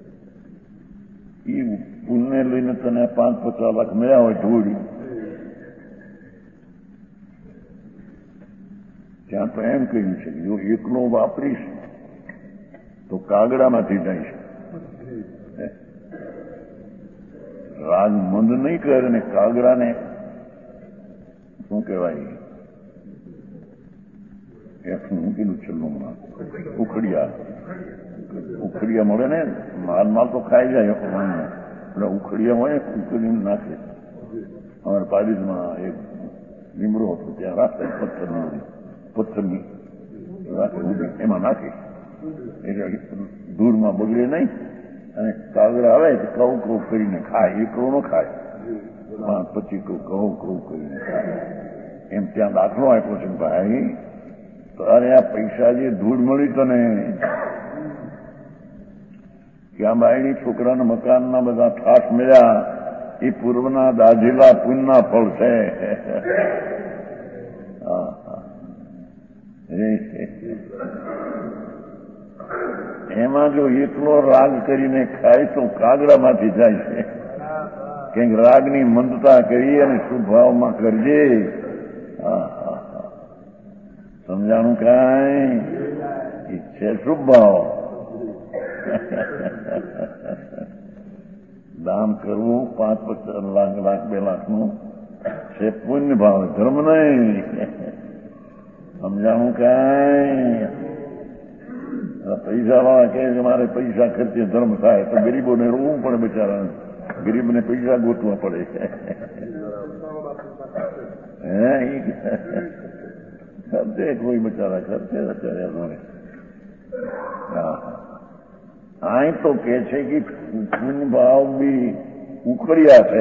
એ પુણ્ય લઈને તને 5-50 લાખ મળ્યા હોય ઢોળી, ત્યાં તો એમ કહ્યું છે જો એકલો વાપરીશ તો કાગડામાંથી જાય છે. રાગ મંદ નહીં કરે ને કાગરાને શું કહેવાય હું કીધું છેલ્લું ઉખડિયા મળે ને માલ તો ખાઈ જાય એટલે ઉખડિયા મળે ઉખડીને નાખે. અમારા પાડીમાં એક લીમડો હતો ત્યાં રાખે પથ્થરની રાખે એમાં નાખે એટલે દૂરમાં બગડે નહીં અને કાગડા આવે કઉ કઉ કરીને ખાય. એકલો ન ખાય, 25 કઉ કઉ કરીને ખાય. એમ ત્યાં દાખલો આપ્યો છે ભાઈ તારે આ પૈસા જે ધૂળ મળી તને કે આ બાયડી છોકરાના મકાનના બધા ઠાસ મળ્યા એ પૂર્વના દાઝેલા પુણ્યના ફળ છે. એમાં જો એકલો રાગ કરીને ખાય તો કાગડામાંથી જાય છે. કંઈક રાગની મંદતા કરી અને શુભાવમાં કરજે. સમજાણું કાંઈ છે શુભ ભાવ. દાન કરવું 5-5 લાખ 2 લાખનું છે પુણ્ય ભાવ, ધર્મ નહીં. સમજાણું કાંઈ. પૈસા વાળા કહે છે મારે પૈસા ખર્ચે ધર્મ થાય તો ગરીબોને રોવું પડે, બિચારા ગરીબને પૈસા ગોતવા પડે. ખર્ચે કોઈ બચારા ખર્ચે અત્યારે અમારે. અહીં તો કે છે કે પુણ્ય ભાવ બી ઉખડ્યા છે.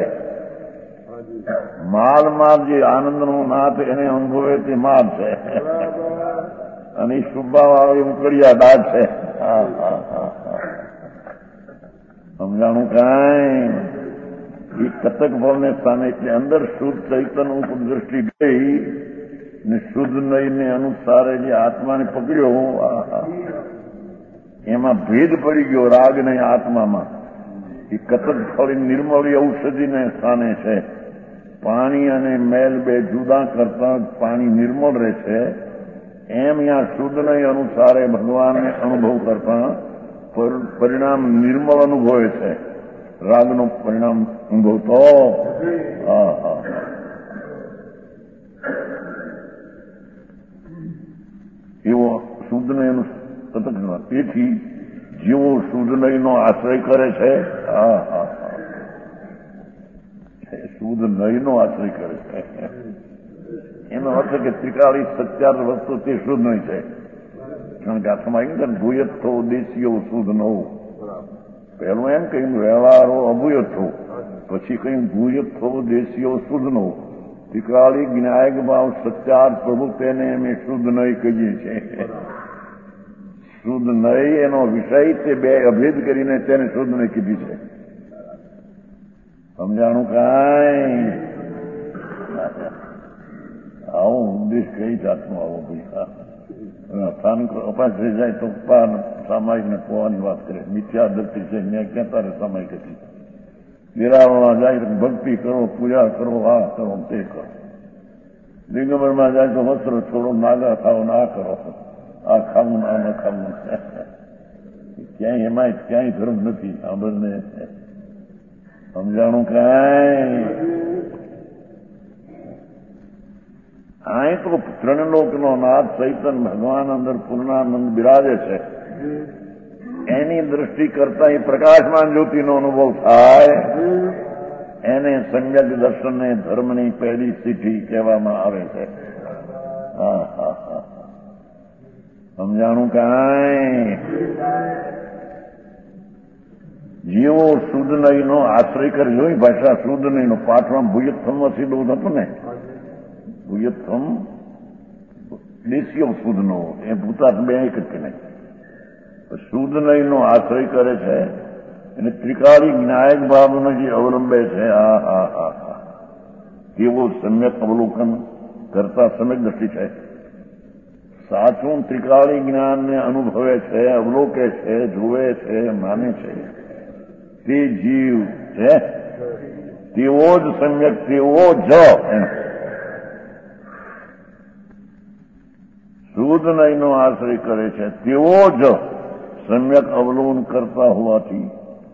માલમાં જે આનંદનો નાથ એને અનુભવે તે માલ છે અને શુભાવાળી ઉકળિયા દાદ છે. સમજાણું કાંઈ. એ કતક ભાવને સ્થાને એટલે અંદર શુદ્ધ ચૈતન ઉપદ્રષ્ટિ ગઈ ને શુદ્ધ નહીને અનુસારે જે આત્માને પકડ્યો એમાં ભેદ પડી ગયો રાગ નહીં આત્મામાં. એ કતક ફળી નિર્મળી ઔષધિને સ્થાને છે. પાણી અને મેલ બે જુદા કરતા પાણી નિર્મળ રહે છે. એમ અહીંયા શુદ્ધ નહીં અનુસારે ભગવાનને અનુભવ કરતા પરિણામ નિર્મળ અનુભવે છે. રાગનું પરિણામ અનુભવતો એવો શુદ્ધ નયનો કતક. તેથી જેવો શુદ્ધ નયનો આશ્રય કરે છે શુદ્ધ નયનો આશ્રય કરે છે એનો અર્થ કે ત્રિકાળી સત્યાર્થ વસ્તુ તે શુદ્ધ નહીં છે. કારણ કે આથમાં આવી ને ભૂયત થવું દેશીઓ શુદ્ધ નવું. પહેલું એમ કહ્યું વ્યવહારો અભૂયત થવું, પછી કહ્યું ભૂયત થવું દેશીઓ શુદ્ધ નવું. ત્રિકાળી જ્ઞાયક ભાવ સત્યાર્થ પ્રભુ તેને અમે શુદ્ધ નહીં કહીએ છીએ. શુદ્ધ નહીં એનો વિષય તે બે અભેદ કરીને તેને શુદ્ધ નહીં કીધી છે. સમજાણું કાંઈ. આવો ઉદ્દેશ કઈ જાતનો આવો પૈસા સ્થાનિક અપાસ થઈ જાય તો સામાયિકને કહેવાની વાત કરે. મિથ્યા દત્તી છે ત્યાં ક્યાં તારે સામાયિક હતી. વેરાવળમાં જાય તો ભક્તિ કરો, પૂજા કરો, આ કરો તે કરો. દિગંબરમાં જાય તો વસ્ત્ર છોડો, નાગા ખાઓ ને આ કરો, આ ખાવું આ ન ખાવું. ક્યાંય એમાં ક્યાંય ધર્મ નથી. સાંભળને સમજાણું કાંઈ. અહીં તો ત્રણ લોકનો નાથ ચૈતન ભગવાન અંદર પૂર્ણાનંદ બિરાજે છે. એની દ્રષ્ટિ કરતા એ પ્રકાશમાન જ્યોતિનો અનુભવ થાય. એને સમ્યક દર્શનને ધર્મની પહેલી ચીઠી કહેવામાં આવે છે. સમજાણું કાંઈ. જેવો શુદ્ધ નહીનો આશ્રય કરે. જોઈ ભાષા શુદ્ધ નહીનો પાઠમાં ભૂયત્થમ વસીલો હતો ને. ભૂયત્થમ દેશીય શુદ્ધનો એ ભૂતાત્મ બે એક જ કે નહીં. શુદ્ધ નહીનો આશ્રય કરે છે અને ત્રિકાળી જ્ઞાયક ભાવનો જે અવલંબે છે તેવો સમ્યક અવલોકન કરતા સમ્યક દ્રષ્ટિ છે. સાચું ત્રિકાળી જ્ઞાનને અનુભવે છે, અવલોકે છે, જોવે છે, માને છે તે જીવ છે. તેવો જ સમ્યક, તેવો જ શુદ્ધ નહીનો આશ્રય કરે છે. તેવો જ સમ્યક અવલોકન કરતા હોવાથી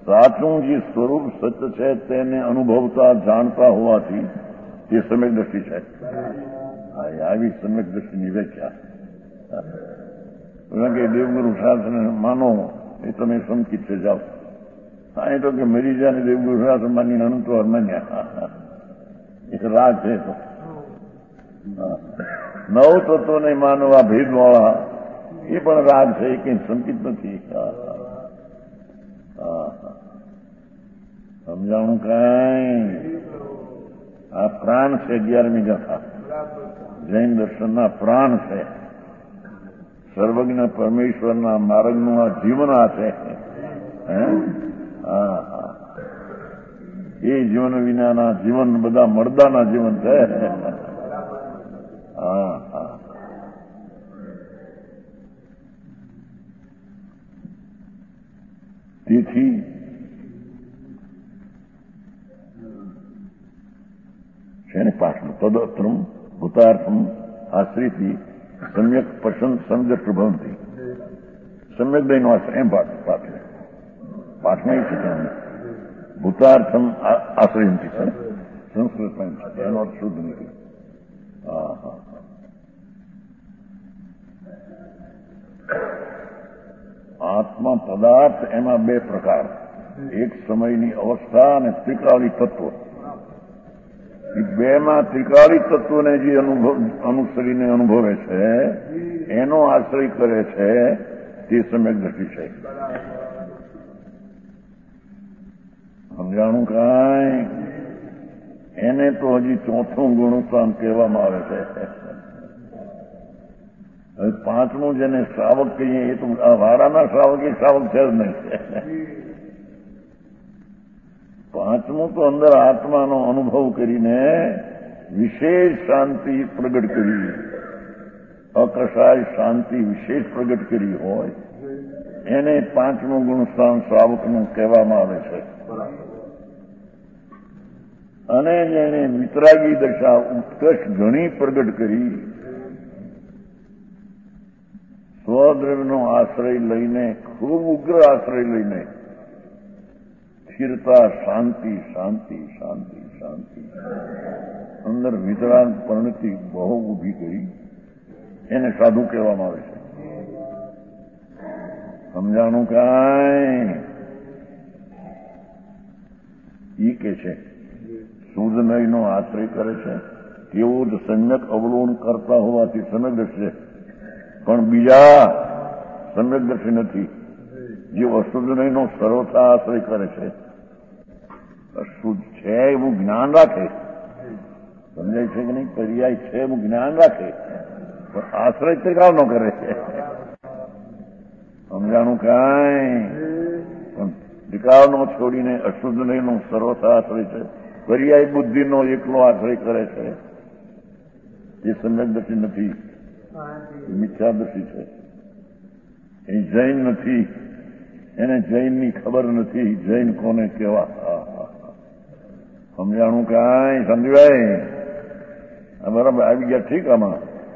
સાચું જે સ્વરૂપ સત્ય છે તેને અનુભવતા જાણતા હોવાથી તે સમ્યક દ્રષ્ટિ છે. આવી સમ્યક દ્રષ્ટિની વ્યાખ્યા કે દેવગુરુ શાસ્ત્રને માનો એ તમે સંકિત છે જાઓ. એ તો કે મરી જાય ને દેવગુરુ શાસ્ત્ર માનીને અનંતવાર માન્યા એક રાગ છે. તો નવ તત્વોને માનવા ભેદવાળા એ પણ રાગ છે. એ કઈ સંકિત નથી. સમજાણું કઈ? આ પ્રાણ છે 11મી ગાથા જૈન દર્શનના પ્રાણ છે. સર્વજ્ઞ પરમેશ્વરના માર્ગનું આ જીવન આ છે. એ જીવન વિનાના જીવન બધા મરદાના જીવન છે. તેથી છે ને પાછળ તદત્રમ ભૂતાર્થમ આશ્રિતી સમ્યક પસંદ સમજટ ભવંતી. સમ્યક દયનો આશ્રય એમ પાછળ પાઠમાં એ છે ભૂતાર્થમ આશ્રયંતી છે. સંસ્કૃતમાં છે એનો અર્થ શુદ્ધ નથી. આત્મા પદાર્થ એમાં બે પ્રકાર, એક સમયની અવસ્થા અને ત્રિકાળી તત્વ. બેમાં ત્રિકાળી તત્વને જે અનુસરીને અનુભવે છે એનો આશ્રય કરે છે તે સમ્યક દ્રષ્ટિ છે. સમજાણું કાંઈ? એને તો હજી ચોથું ગુણોત્તાન કહેવામાં આવે છે. હવે પાંચમું જેને શ્રાવક કહીએ એ તો આ વારાના શ્રાવક એ શ્રાવક છે જ નહીં. પાંચમું તો અંદર આત્માનો અનુભવ કરીને વિશેષ શાંતિ પ્રગટ કરી, અકસાય શાંતિ વિશેષ પ્રગટ કરી હોય એને પાંચમું ગુણસ્થાન શ્રાવકનું કહેવામાં આવે છે. અને જેને વિતરાગી દશા ઉત્કર્ષ ઘણી પ્રગટ કરી, સ્વદ્રવ્યનો આશ્રય લઈને, ખૂબ ઉગ્ર આશ્રય લઈને સ્થિરતા, શાંતિ શાંતિ શાંતિ શાંતિ અંદર વિતરાગ પરિણતિ બહુ ઊભી કરી એને સાધુ કહેવામાં આવે છે. સમજાણું કાંઈ? ઈ કે છે શુદ્ધ નયનો આશ્રય કરે છે તેવો જ સમ્યક અવલોકન કરતા હોવાથી સમ્યક દ્રષ્ટિ છે. પણ બીજા સમ્યક દ્રષ્ટિ નથી. જે અશુદ્ધ નયનો સર્વથા આશ્રય કરે છે, અશુદ્ધ છે એવું જ્ઞાન રાખે, સમજાય છે કે નહીં? પર્યાય છે એવું જ્ઞાન રાખે પણ આશ્રય ત્રિકાળ નો કરે છે. સમજાણું કાંઈ? પણ ત્રિકાળનો છોડીને અશુદ્ધ નયનો સર્વથા આશ્રય છે, પર્યાય બુદ્ધિનો એકલો આશ્રય કરે છે. એ સમ્યક દ્રષ્ટિ નથી, મિથ્યા દ્રષ્ટિ છે. એ જૈન નથી, એને જૈનની ખબર નથી જૈન કોને કેવા. સમજાણું કાંઈ? સમજવાય? બરાબર આવી ગયા ઠીક? આમાં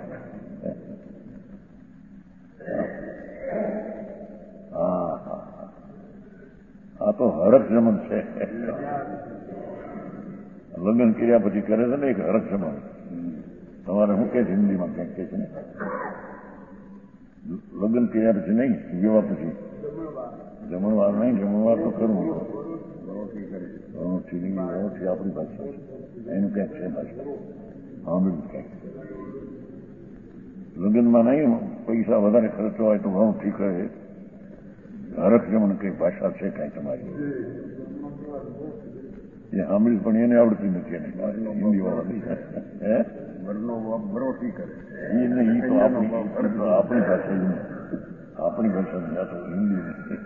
આ તો હરખ જમન છે. લગ્ન કર્યા પછી કરે છે ને એક હરખ જમન. તમારે શું કે છે હિન્દીમાં ક્યાંક કે છે ને લગ્ન કર્યા પછી નહીં, વિવાહ પછી જમણવાર નહીં. જમણવાર તો કરવું રોટી આપણી ભાષા છે, એનું ક્યાંક છે ભાષા. હા બિલકુલ ક્યાંક લગ્નમાં નહીં પૈસા વધારે ખર્ચો હોય તો ઘણું ઠીક રહે. હરખ જમણ કઈ ભાષા છે કાંઈ તમારી? એ સાંભળી પણ એને આવડતી નથી. એને હિન્દી વાળા બરોટી કરે એ તો આપણી ભાષા આપણી ભાષા તો હિન્દી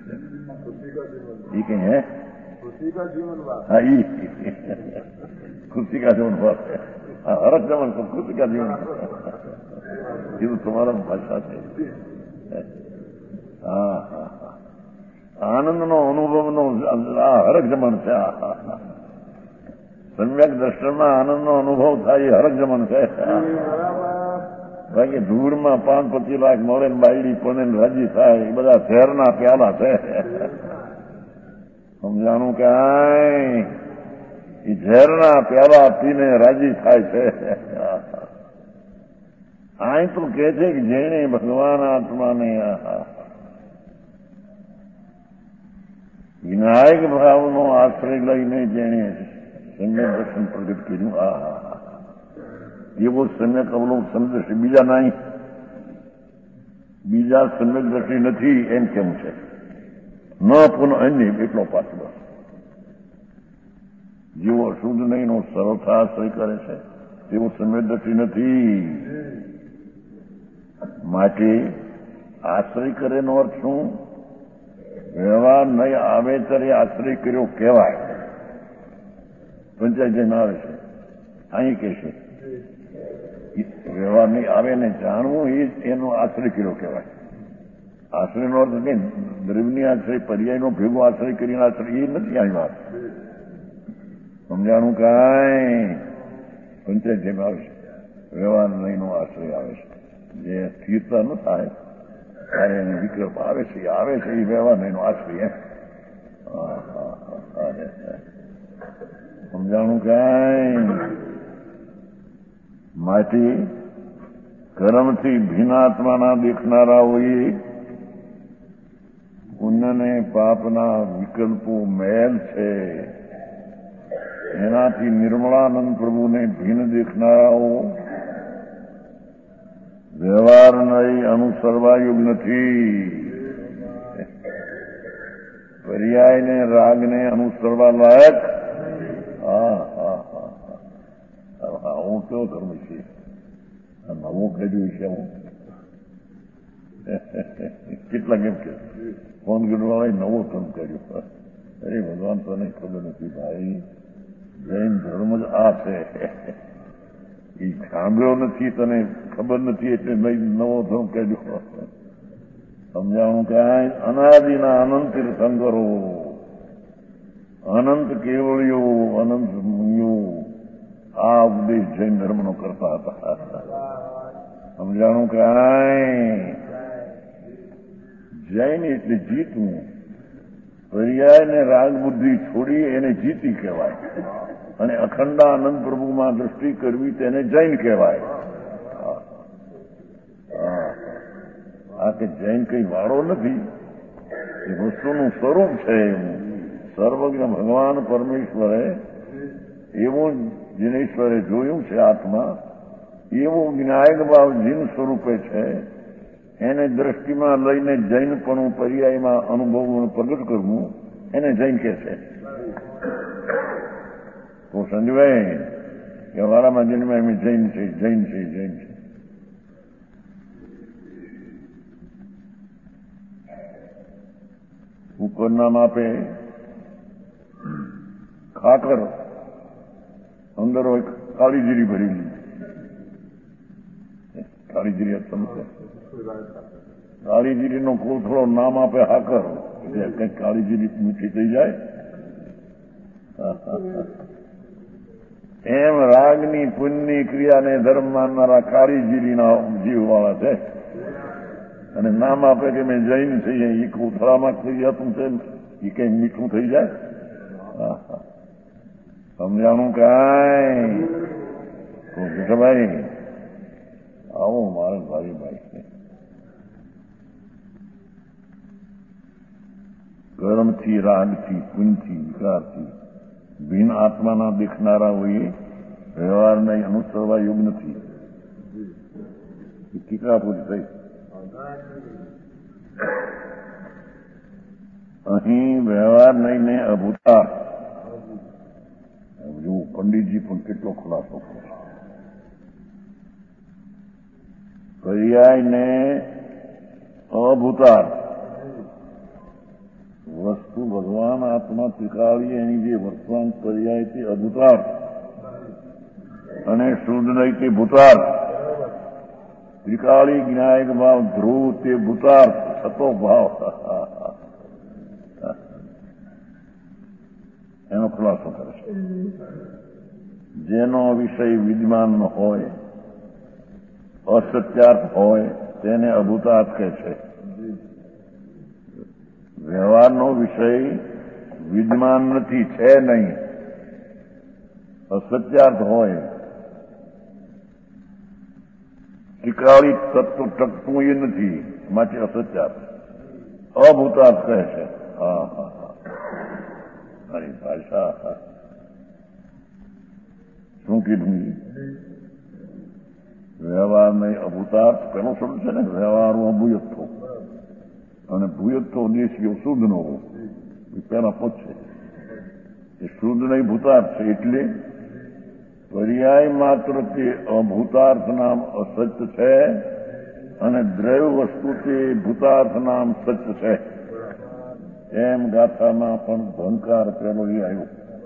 એ કઈ હે હા ઈ ખુશી કા જીવન વાત હા હરખ જમન તો ખુશી કા જીવન એ તો તમારા ભાષા છે. હા હા આનંદનો અનુભવનો આ હરખ જમન છે. સમ્યક દર્શનમાં આનંદનો અનુભવ થાય એ હરખ જમન છે. બાકી ધૂળમાં 5-25 લાખ મળે ને બાયડી પણ રાજી થાય એ બધા ઝેરના પ્યાલા છે. સમજાણું કે એ ઝેરના પ્યાલા પીને રાજી થાય છે. આ તો કે છે કે જેણે ભગવાન આત્માને વિનાયક ભાવનો આશ્રય લઈને જેણે સમ્યક દર્શન પ્રગટ કર્યું, એવો સમ્યક અવલોકન દ્રષ્ટિ બીજા નહીં, બીજા સમ્યક દ્રષ્ટિ નથી એમ કેમ છે. ન પુનઃ અન્ય એટલો પાછળ જેવો શુદ્ધ નહીંનો સરળતા આશ્રય કરે છે તેવો સમ્યક દ્રષ્ટિ નથી. માટે આશ્રય કરે નો અર્થ શું? વ્યવહાર નહીં આવે ત્યારે આશ્રય કર્યો કહેવાય. પંચાયત જઈને આવે છે અહીં કે છે વ્યવહાર નહીં આવે ને જાણવું એ એનો આશ્રય કર્યો કહેવાય. આશ્રયનો અર્થ નહીં દ્રવ્યની આશ્રય પર્યાયનો ભેગો આશ્રય કરીને આશ્રય એ નથી અહીં વાત. સમજાણું કાંઈ પંચાયત જેમ આવે છે વ્યવહાર નહીંનો આશ્રય આવે છે. જે સ્થિરતા ન થાય ત્યારે એને વિકલ્પ આવે છે એ વ્યવહાર નહીંનો આશ્રય. સમજાણું કાંઈ? માટે કર્મથી ભિન્નાત્માના દેખનારાઓએ પુણ્યને પાપના વિકલ્પો મેલ છે એનાથી નિર્મળાનંદ પ્રભુને ભિન્ન દેખનારાઓ વ્યવહાર નહીં અનુસરવા યોગ નથી. પર્યાયને રાગને અનુસરવા લાયક. હું કેવો ધર્મ છે નવો કર્યું છે. હું કેટલા કેમ કે ફોન ગઢવાળાએ નવો ધર્મ કર્યો. અરે ભગવાન તને ખબર નથી ભાઈ, જૈન ધર્મ જ આ છે. એ સાંભળ્યો નથી, તને ખબર નથી એટલે નવો ધર્મ કર્યો. સમજાણું કાંઈ? અનાદિના અનંત તીર્થંકરો, અનંત કેવળીઓ, અનંત મુનિઓ આ ઉપદેશ જૈન ધર્મનો કરતા હતા. સમજાણું કાંઈ? જૈન એટલે જીતવું. પર્યાય ને રાગ બુદ્ધિ છોડી એને જીતી કહેવાય અને અખંડાનંદ પ્રભુમાં દ્રષ્ટિ કરવી તેને જૈન કહેવાય. આ કે જૈન કઈ વાળો નથી, એ વસ્તુનું સ્વરૂપ છે. સર્વજ્ઞ ભગવાન પરમેશ્વરે એવું જીનેશ્વરે જોયું છે આત્મા, એવું જ્ઞાયક ભાવ જીન સ્વરૂપે છે. એને દ્રષ્ટિમાં લઈને જૈનપણું પર્યાયમાં અનુભવનું પ્રગટ કરવું એને જૈન કહે છે. તો સમજવાય કે વારામાં જન્મ એમ જૈન છે, જૈન છે, જૈન છે. ઉપરના માપે ખાકર અંદર હોય કાળી જીરી ભરેલી. કાળી જીરી સમજે? કાળી જીરીનો કોથળો નામ આપે હાકર, એટલે કંઈક કાળી જીરી મીઠી થઈ જાય. એમ રાગની પુણ્યની ક્રિયાને ધર્મ માનનારા કાળી જીરીના જીવવાળા છે. અને નામ આપે કે મેં જૈન છીએ, એ કોથળામાં થઈ જતું છે, એ કઈ મીઠું થઈ જાય. સમજાણું કાંઈ? તો ભાઈ આવો મારા ભાઈ ભાઈ કર્મથી, રાગથી, પુણ્યથી, વિકારથી ભિન્ન આત્માના દેખનારા હોઈએ વ્યવહારને અનુસરવા યોગ નથી. ટીકા પૂરી થઈ. અહીં વ્યવહાર નહીં ને અભૂતા. જો પંડિતજી પણ કેટલો ખુલાસો કરે છે. પર્યાય ને અભૂતાર વસ્તુ ભગવાન આત્મા ત્રિકાળી એની જે વર્તમાન પર્યાય તે અભૂતાર અને શુદ્ધ નહીં તે ભૂતાર્થ. ત્રિકાળી જ્ઞાયક ભાવ ધ્રુવ તે ભૂતાર્થ થતો ભાવ. એનો ખુલાસો કરે છે. જેનો વિષય વિદ્યમાન હોય, અસત્યાર્થ હોય તેને અભૂતાર્થ કહે છે. વ્યવહારનો વિષય વિદ્યમાન નથી, છે નહીં. અસત્યાર્થ હોય, ટીકાળી તત્વ ટકતું એ નથી, માટે અસત્યાર્થ. અભૂતાર્થ કહે છે. હા હા હા, મારી ભાષા શું કીધું? વ્યવહાર નહીં, અભૂતાર્થ પેલો શબ્દ છે ને, વ્યવહારો અભૂયત્થો, અને ભૂયત્થો દેશીઓ શુદ્ધ નો એ પેલા પૂછે. એ શુદ્ધ નહીં ભૂતાર્થ છે. એટલે પર્યાય માત્ર તે અભૂતાર્થ નામ અસત્ય છે, અને દ્રવ્ય વસ્તુ તે ભૂતાર્થ નામ સત્ય છે. એમ ગાથામાં પણ ભંકાર પેલો એ આવ્યો.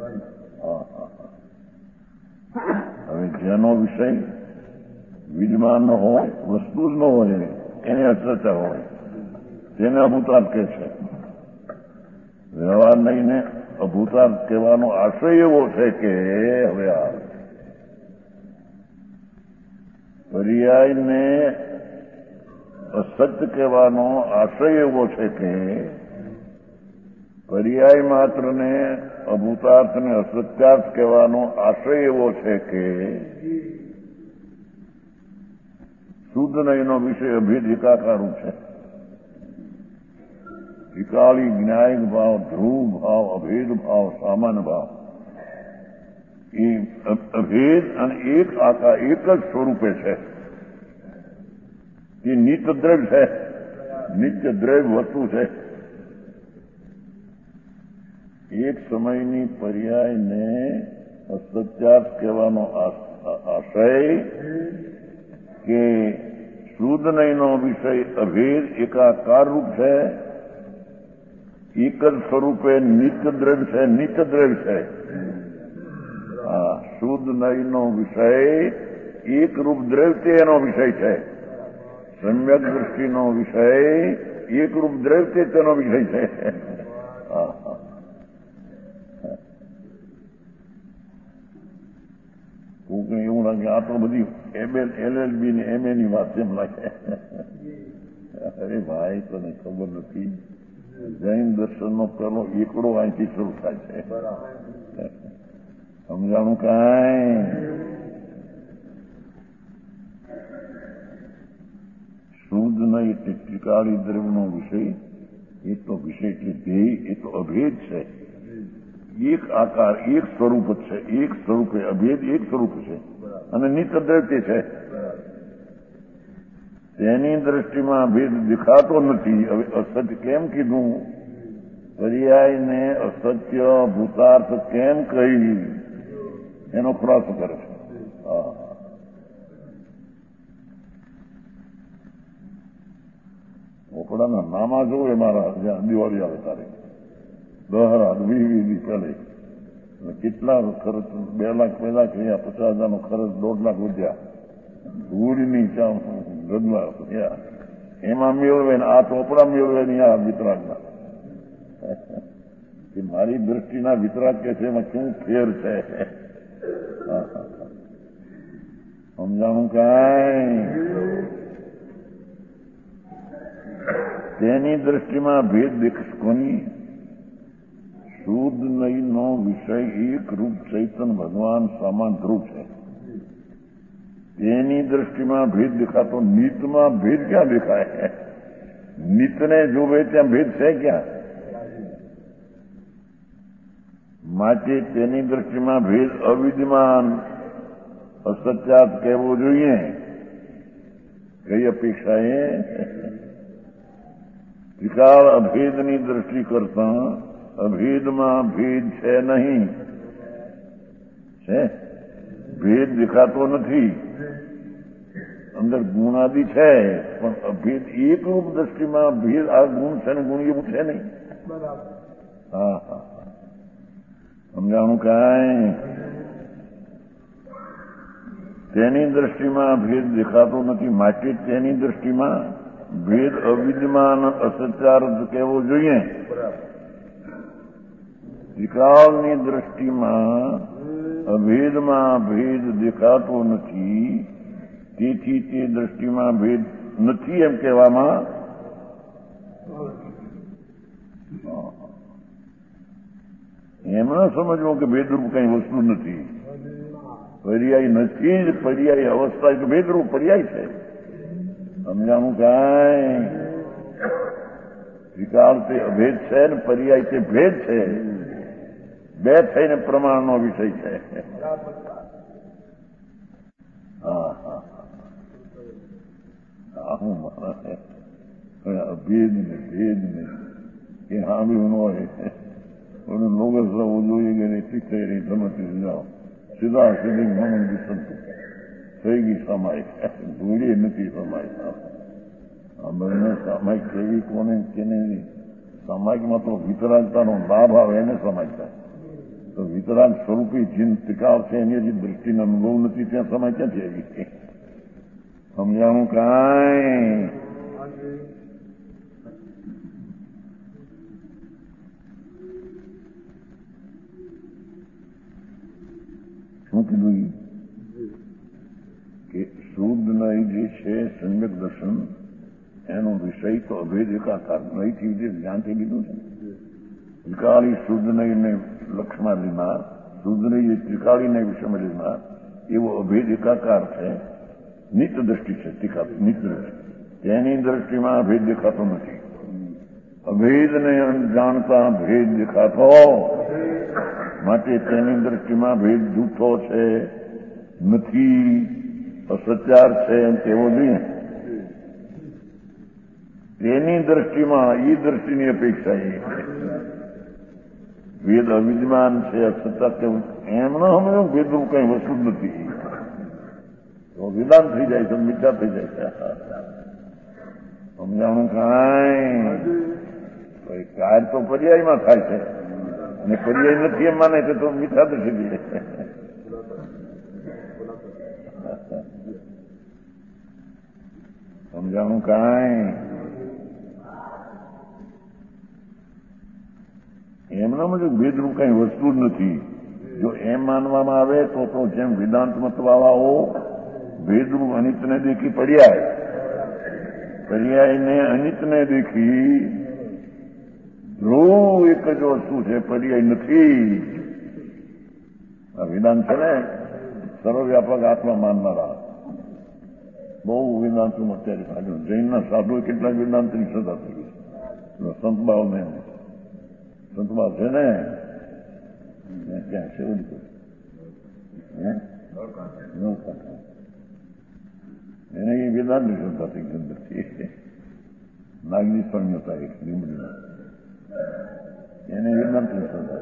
હવે જેનો વિષય વિદ્યમાન ન હોય, વસ્તુ જ ન હોય, એને અસત્ય હોય, તેને અભૂતાર્થ કહે છે. વ્યવહાર લઈને અભૂતાર્થ કહેવાનો આશય એવો છે કે હવે આ પર્યાયને અસત્ય કહેવાનો આશય એવો છે કે પર્યાય માત્રને અભૂતાર્થને અસત્યાર્થ કહેવાનો આશય એવો છે કે શુદ્ધ નહીંનો વિષય અભેદ એકાકારું છે. ત્રિકાળી જ્ઞાયક ભાવ, ધ્રુવ ભાવ, અભેદ ભાવ, સામાન્ય ભાવ, એ અભેદ અને એક આકાર એક જ સ્વરૂપે છે. એ નિત્ય દ્રવ્ય છે, નિત્ય દ્રવ્ય વસ્તુ છે. એક સમયની પર્યાયને અસત્યાર્થ કહેવાનો આશય કે શુદ્ધ નહીંનો વિષય અભેદ એકાકાર રૂપ છે, એક જ સ્વરૂપે નિત્ય દ્રવ્ય છે, નિત્ય દ્રવ્ય છે. શુદ્ધ નહીંનો વિષય એક રૂપ દ્રવ્ય તે એનો વિષય છે. સમ્યક દૃષ્ટિનો વિષય એક રૂપ દ્રવ્ય તે તેનો વિષય છે. કોઈને એવું લાગે આ તો બધી LLB ને MA ની વાત એમ લાગે. અરે ભાઈ, તને ખબર નથી, જૈન દર્શનનો પેલો એકડો અહીંથી શરૂ થાય છે. સમજાણું કાંઈ? શુદ્ધ નહીં એટલે ત્રિકાળી દ્રવ્યનો વિષય, એ તો વિષય એટલે ધ્યેય, એ તો અભેદ છે. એક આકાર, એક સ્વરૂપ જ છે, એક સ્વરૂપે અભેદ એક સ્વરૂપ છે, અને નિત્ય દ્રવ્ય છે. તેની દ્રષ્ટિમાં ભેદ દેખાતો નથી. હવે અસત્ય કેમ કીધું? પર્યાયને અસત્ય ભૂતાર્થ કેમ કહી, એનો ખુલાસો કરે છે. ઓપડાના નામા જોવે મારા, જ્યાં દિવાળી આવે તારે દહરા 20 પહેલે કેટલા ખર્ચ, 2 લાખ પહેલા કહ્યા, 50,000નો ખર્ચ, 1.5 લાખ વધ્યા. ધૂળની ગદમાં એમાં મેળવે ને આ ચોપડા મેળવે ને આ વિતરાગના. મારી દ્રષ્ટિના વિતરાગ કે છે એમાં શું ફેર છે? સમજાણું કાંઈ? તેની દ્રષ્ટિમાં ભેદ દેખશ કોની? શુદ્ધ નહીંનો વિષય એક રૂપ ચૈતન ભગવાન સમાન ધ્રુવ છે. તેની દ્રષ્ટિમાં ભેદ દેખાતો, નિતમાં ભેદ ક્યાં દેખાય? નિતને જોવે ત્યાં ભેદ છે ક્યાં? માટે તેની દ્રષ્ટિમાં ભેદ અવિદ્યમાન અસત્યાર્થ કહેવો જોઈએ. કઈ અપેક્ષાએ? ત્રિકાળ અભેદની દ્રષ્ટિ કરતા અભેદમાં ભેદ છે નહીં, છે ભેદ દેખાતો નથી. અંદર ગુણાદિ છે, પણ અભેદ એક રૂપ દ્રષ્ટિમાં ભેદ, આ ગુણ છે ને ગુણ એવું છે નહીં. હા હા, સમજાણું કાંઈ? તેની દ્રષ્ટિમાં ભેદ દેખાતો નથી, માટે તેની દ્રષ્ટિમાં ભેદ અવિદ્યમાન અસત્યાર્થ કહેવો જોઈએ. ત્રિકાળની દ્રષ્ટિમાં અભેદમાં ભેદ દેખાતો નથી, તેથી તે દ્રષ્ટિમાં ભેદ નથી એમ કહેવામાં એમ ન સમજવું કે ભેદરૂપ કઈ વસ્તુ નથી. પર્યાય નથી જ, પર્યાય અવસ્થા કે ભેદરૂપ પર્યાય છે. સમજાણું કાંઈ વિકાર તે અભેદ છે ને પર્યાય તે ભેદ છે. બે થઈને પ્રમાણનો વિષય છે. હા હા હું અભેદ ને ભેદ ને એ હામ્યું ન હોય લોગસ લાવવું જોઈએ કે ઠીક થઈ રહી સમજતી જાઓ સીધા સીધી મન દિશતું થઈ ગઈ સમાય ભૂલી નથી સમાય. બંને સામાયિક કેવી કોને કેને સામાયિકમાં તો વિતરાગતાનો લાભ આવે એને સમાય થાય. તો વિતરાગ સ્વરૂપી જીન ટીકાવ છે એની હજી દ્રષ્ટિનો અનુભવ નથી ત્યાં સમાય ક્યાંથી આવી? સમજાણું કાંઈ? શું કીધું કે શુદ્ધ નહીં જે છે સમ્યક દર્શન એનો વિષય તો અભેદ એકાકાર નહીંથી જ્ઞાનથી લીધું છે. ત્રિકાળી શુદ્ધ નહીંને લક્ષમાં લેનાર, શુદ્ધ નહીં એ ત્રિકાળીને વિષયમાં લેનાર એવો અભેદ એકાકાર છે. નિત્ય દ્રષ્ટિ છે ટીકા નિત્ય દ્રષ્ટિ. તેની દ્રષ્ટિમાં ભેદ દેખાતો નથી. અભેદને જાણતા ભેદ દેખાતો માટે તેની દ્રષ્ટિમાં ભેદ જૂઠો છે નથી, અસત્યાર છે એમ તેવો જોઈએ. તેની દ્રષ્ટિમાં એ દ્રષ્ટિની અપેક્ષા એ વેદ અવિદ્યમાન છે અસત્ય કેવું એમ ન સમજો ભેદરૂપ કઈ વસ્તુ જ નથી. તો વિધાન થઈ જાય છે, મિથ્યા થઈ જાય છે. સમજાણું કાંઈ કાર્ય તો પર્યાયમાં થાય છે અને પર્યાય નથી એમ માને છે તો મિથ્યા તો થઈ જાય. સમજાણું કાંઈ? એમના મુજબ ભેદરૂપ કઈ વસ્તુ જ નથી. જો એમ માનવામાં આવે તો જેમ વેદાંત મતવાળાઓ ભેદરૂપ અનિતને દેખી પર્યાય, પર્યાયને અનિતને દેખી ધ્રુવ એક જ વસ્તુ છે પર્યાય નથી. આ વેદાંત છે ને સર્વવ્યાપક આત્મા માનનારા બહુ વેદાંતમાં અત્યારે ભાગ્યું. જૈનના સાધુ કેટલાક વેદાંતની સદા થઈ ગઈ. સંતભાવને સંતભાવ છે ને ક્યાં છે એને એ વેદાંતની શ્રદ્ધા થઈ ગઈ અંદરથી. નાગની સ્વામી હતા એક લીમડીમાં, એને વેદાંતની શ્રદ્ધા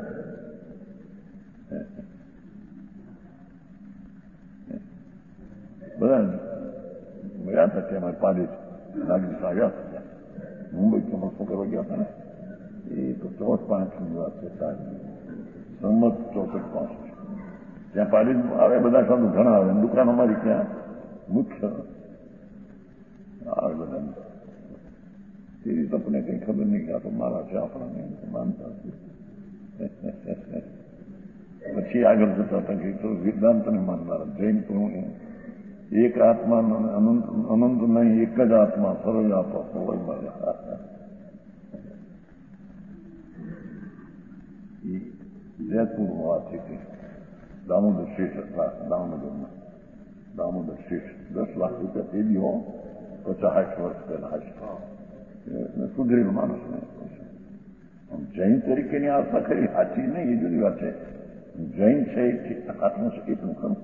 બધા ગયા હતા ત્યાં અમારે પાડી નાગની આવ્યા હતા ત્યાં મુંબઈ તમસ્સો કરવા ગયા હતા ને એ તો 64-65 વાત છે સારી સંમત 64-65 ત્યાં પાડી આવે બધા સાધુ ઘણા આવે દુકાન અમારી ત્યાં મુખ્ય આવે બધા એ રીતે આપણને કઈ ખબર નહીં કે આ તો મારા છે આપણાને માનતા પછી આગળ જતા હતા કે તો વેદાંતને માનનારા જૈન પણ એક આત્મા અનંત નહીં એક જ આત્મા સર્વ આપો જયપુર વાત છે કે દામોદર શેઠ હતા દામોદર શેઠ 10 લાખ રૂપિયા તે દી હો 50-60 વર્ષ પહેલા સુધરેલ માણસ ને જૈન તરીકેની આસ્થા કરી સાચી નહીં એ જુદી વાત છે. જૈન છે આત્મસંકેતનું ખરું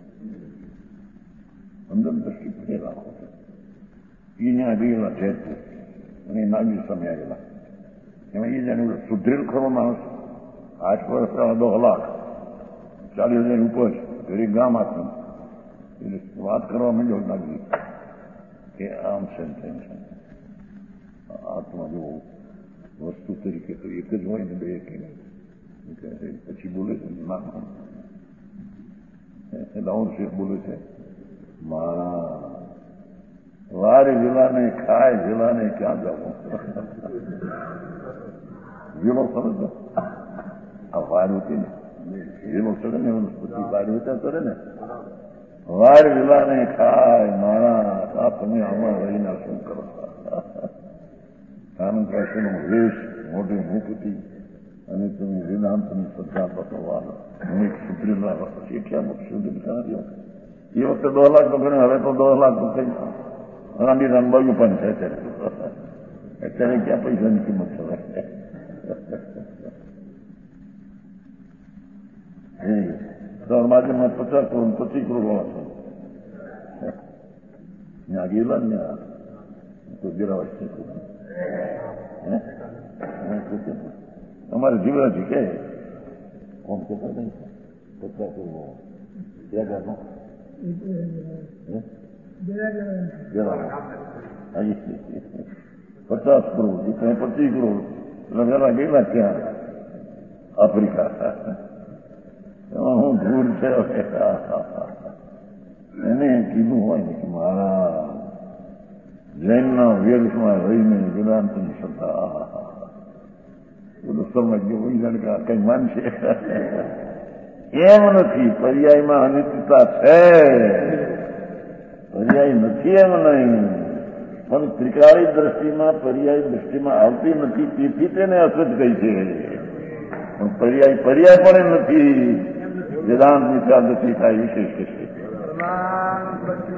અંદર દ્રષ્ટિ ફેર રાખો છો. એ ત્યાં ગયેલા જયપુર અને નાગી સમય આવેલા એમાં એ જાણે સુધરેલ ખરો માણસ 8 વર્ષ 10 લાખ 40,000 ઉપર ગરીબ ગામ આખું એટલે વાત કરવા માંડ્યો નાગરી કે આમ છે તેમ છે આત્મા જો વસ્તુ તરીકે તો એક જ હોય ને બે કે પછી બોલે છે ના દાઉદ શેખ બોલે છે મારા વારે વિલાને ખાય વિલાને ક્યાં જવું વિલો સમજો આ વાર હોતી ને વિલો ચડે ને વનસ્પતિ વાર હોતા ચડે ને વાર વિલાને ખાય મારા આ તમે આમાં રહીને શું કરો આનંદ રાશિનો વેશ મોઢે મુકતી અને તમે વેદાંતની શ્રદ્ધા પકડવાનો અનેક સુધરેલા શીખ્યા સુધી કાર્યો એ વખતે 10 લાખ તો ગણે, હવે તો 10 લાખ તો કઈ રાંડી રામબાયું પણ છે અત્યારે ક્યાં પૈસાની કિંમત થવાય. માધ્યમમાં 50 કરોડ 25 કરોડ વાળા છે ત્યાં ગયેલા ને તો ગિરાવાય છે અમારે જીવરાજી કે કોણ કહેતા નહીં 50 કરોડ પચાસ કરોડ 25 કરોડ લગાડા ગયેલા ક્યાં આફ્રિકા. એમાં હું ધૂળ છે એને કીધું હોય ને કે મારા જૈનના વેદમાં રહીને વેદાંતની શ્રદ્ધા બધું સમજ્યો હોય જાણે કે કઈ માનશે એમ નથી. પર્યાયમાં અનિત્યતા છે, પર્યાય નથી એમ નહીં, પણ ત્રિકાળી દ્રષ્ટિમાં પર્યાય દ્રષ્ટિમાં આવતી નથી, તેથી તેને અસત કહી છે. પણ પર્યાય પણ નથી. વેદાંત મિત્રાદતિ થાય વિશેષ છે.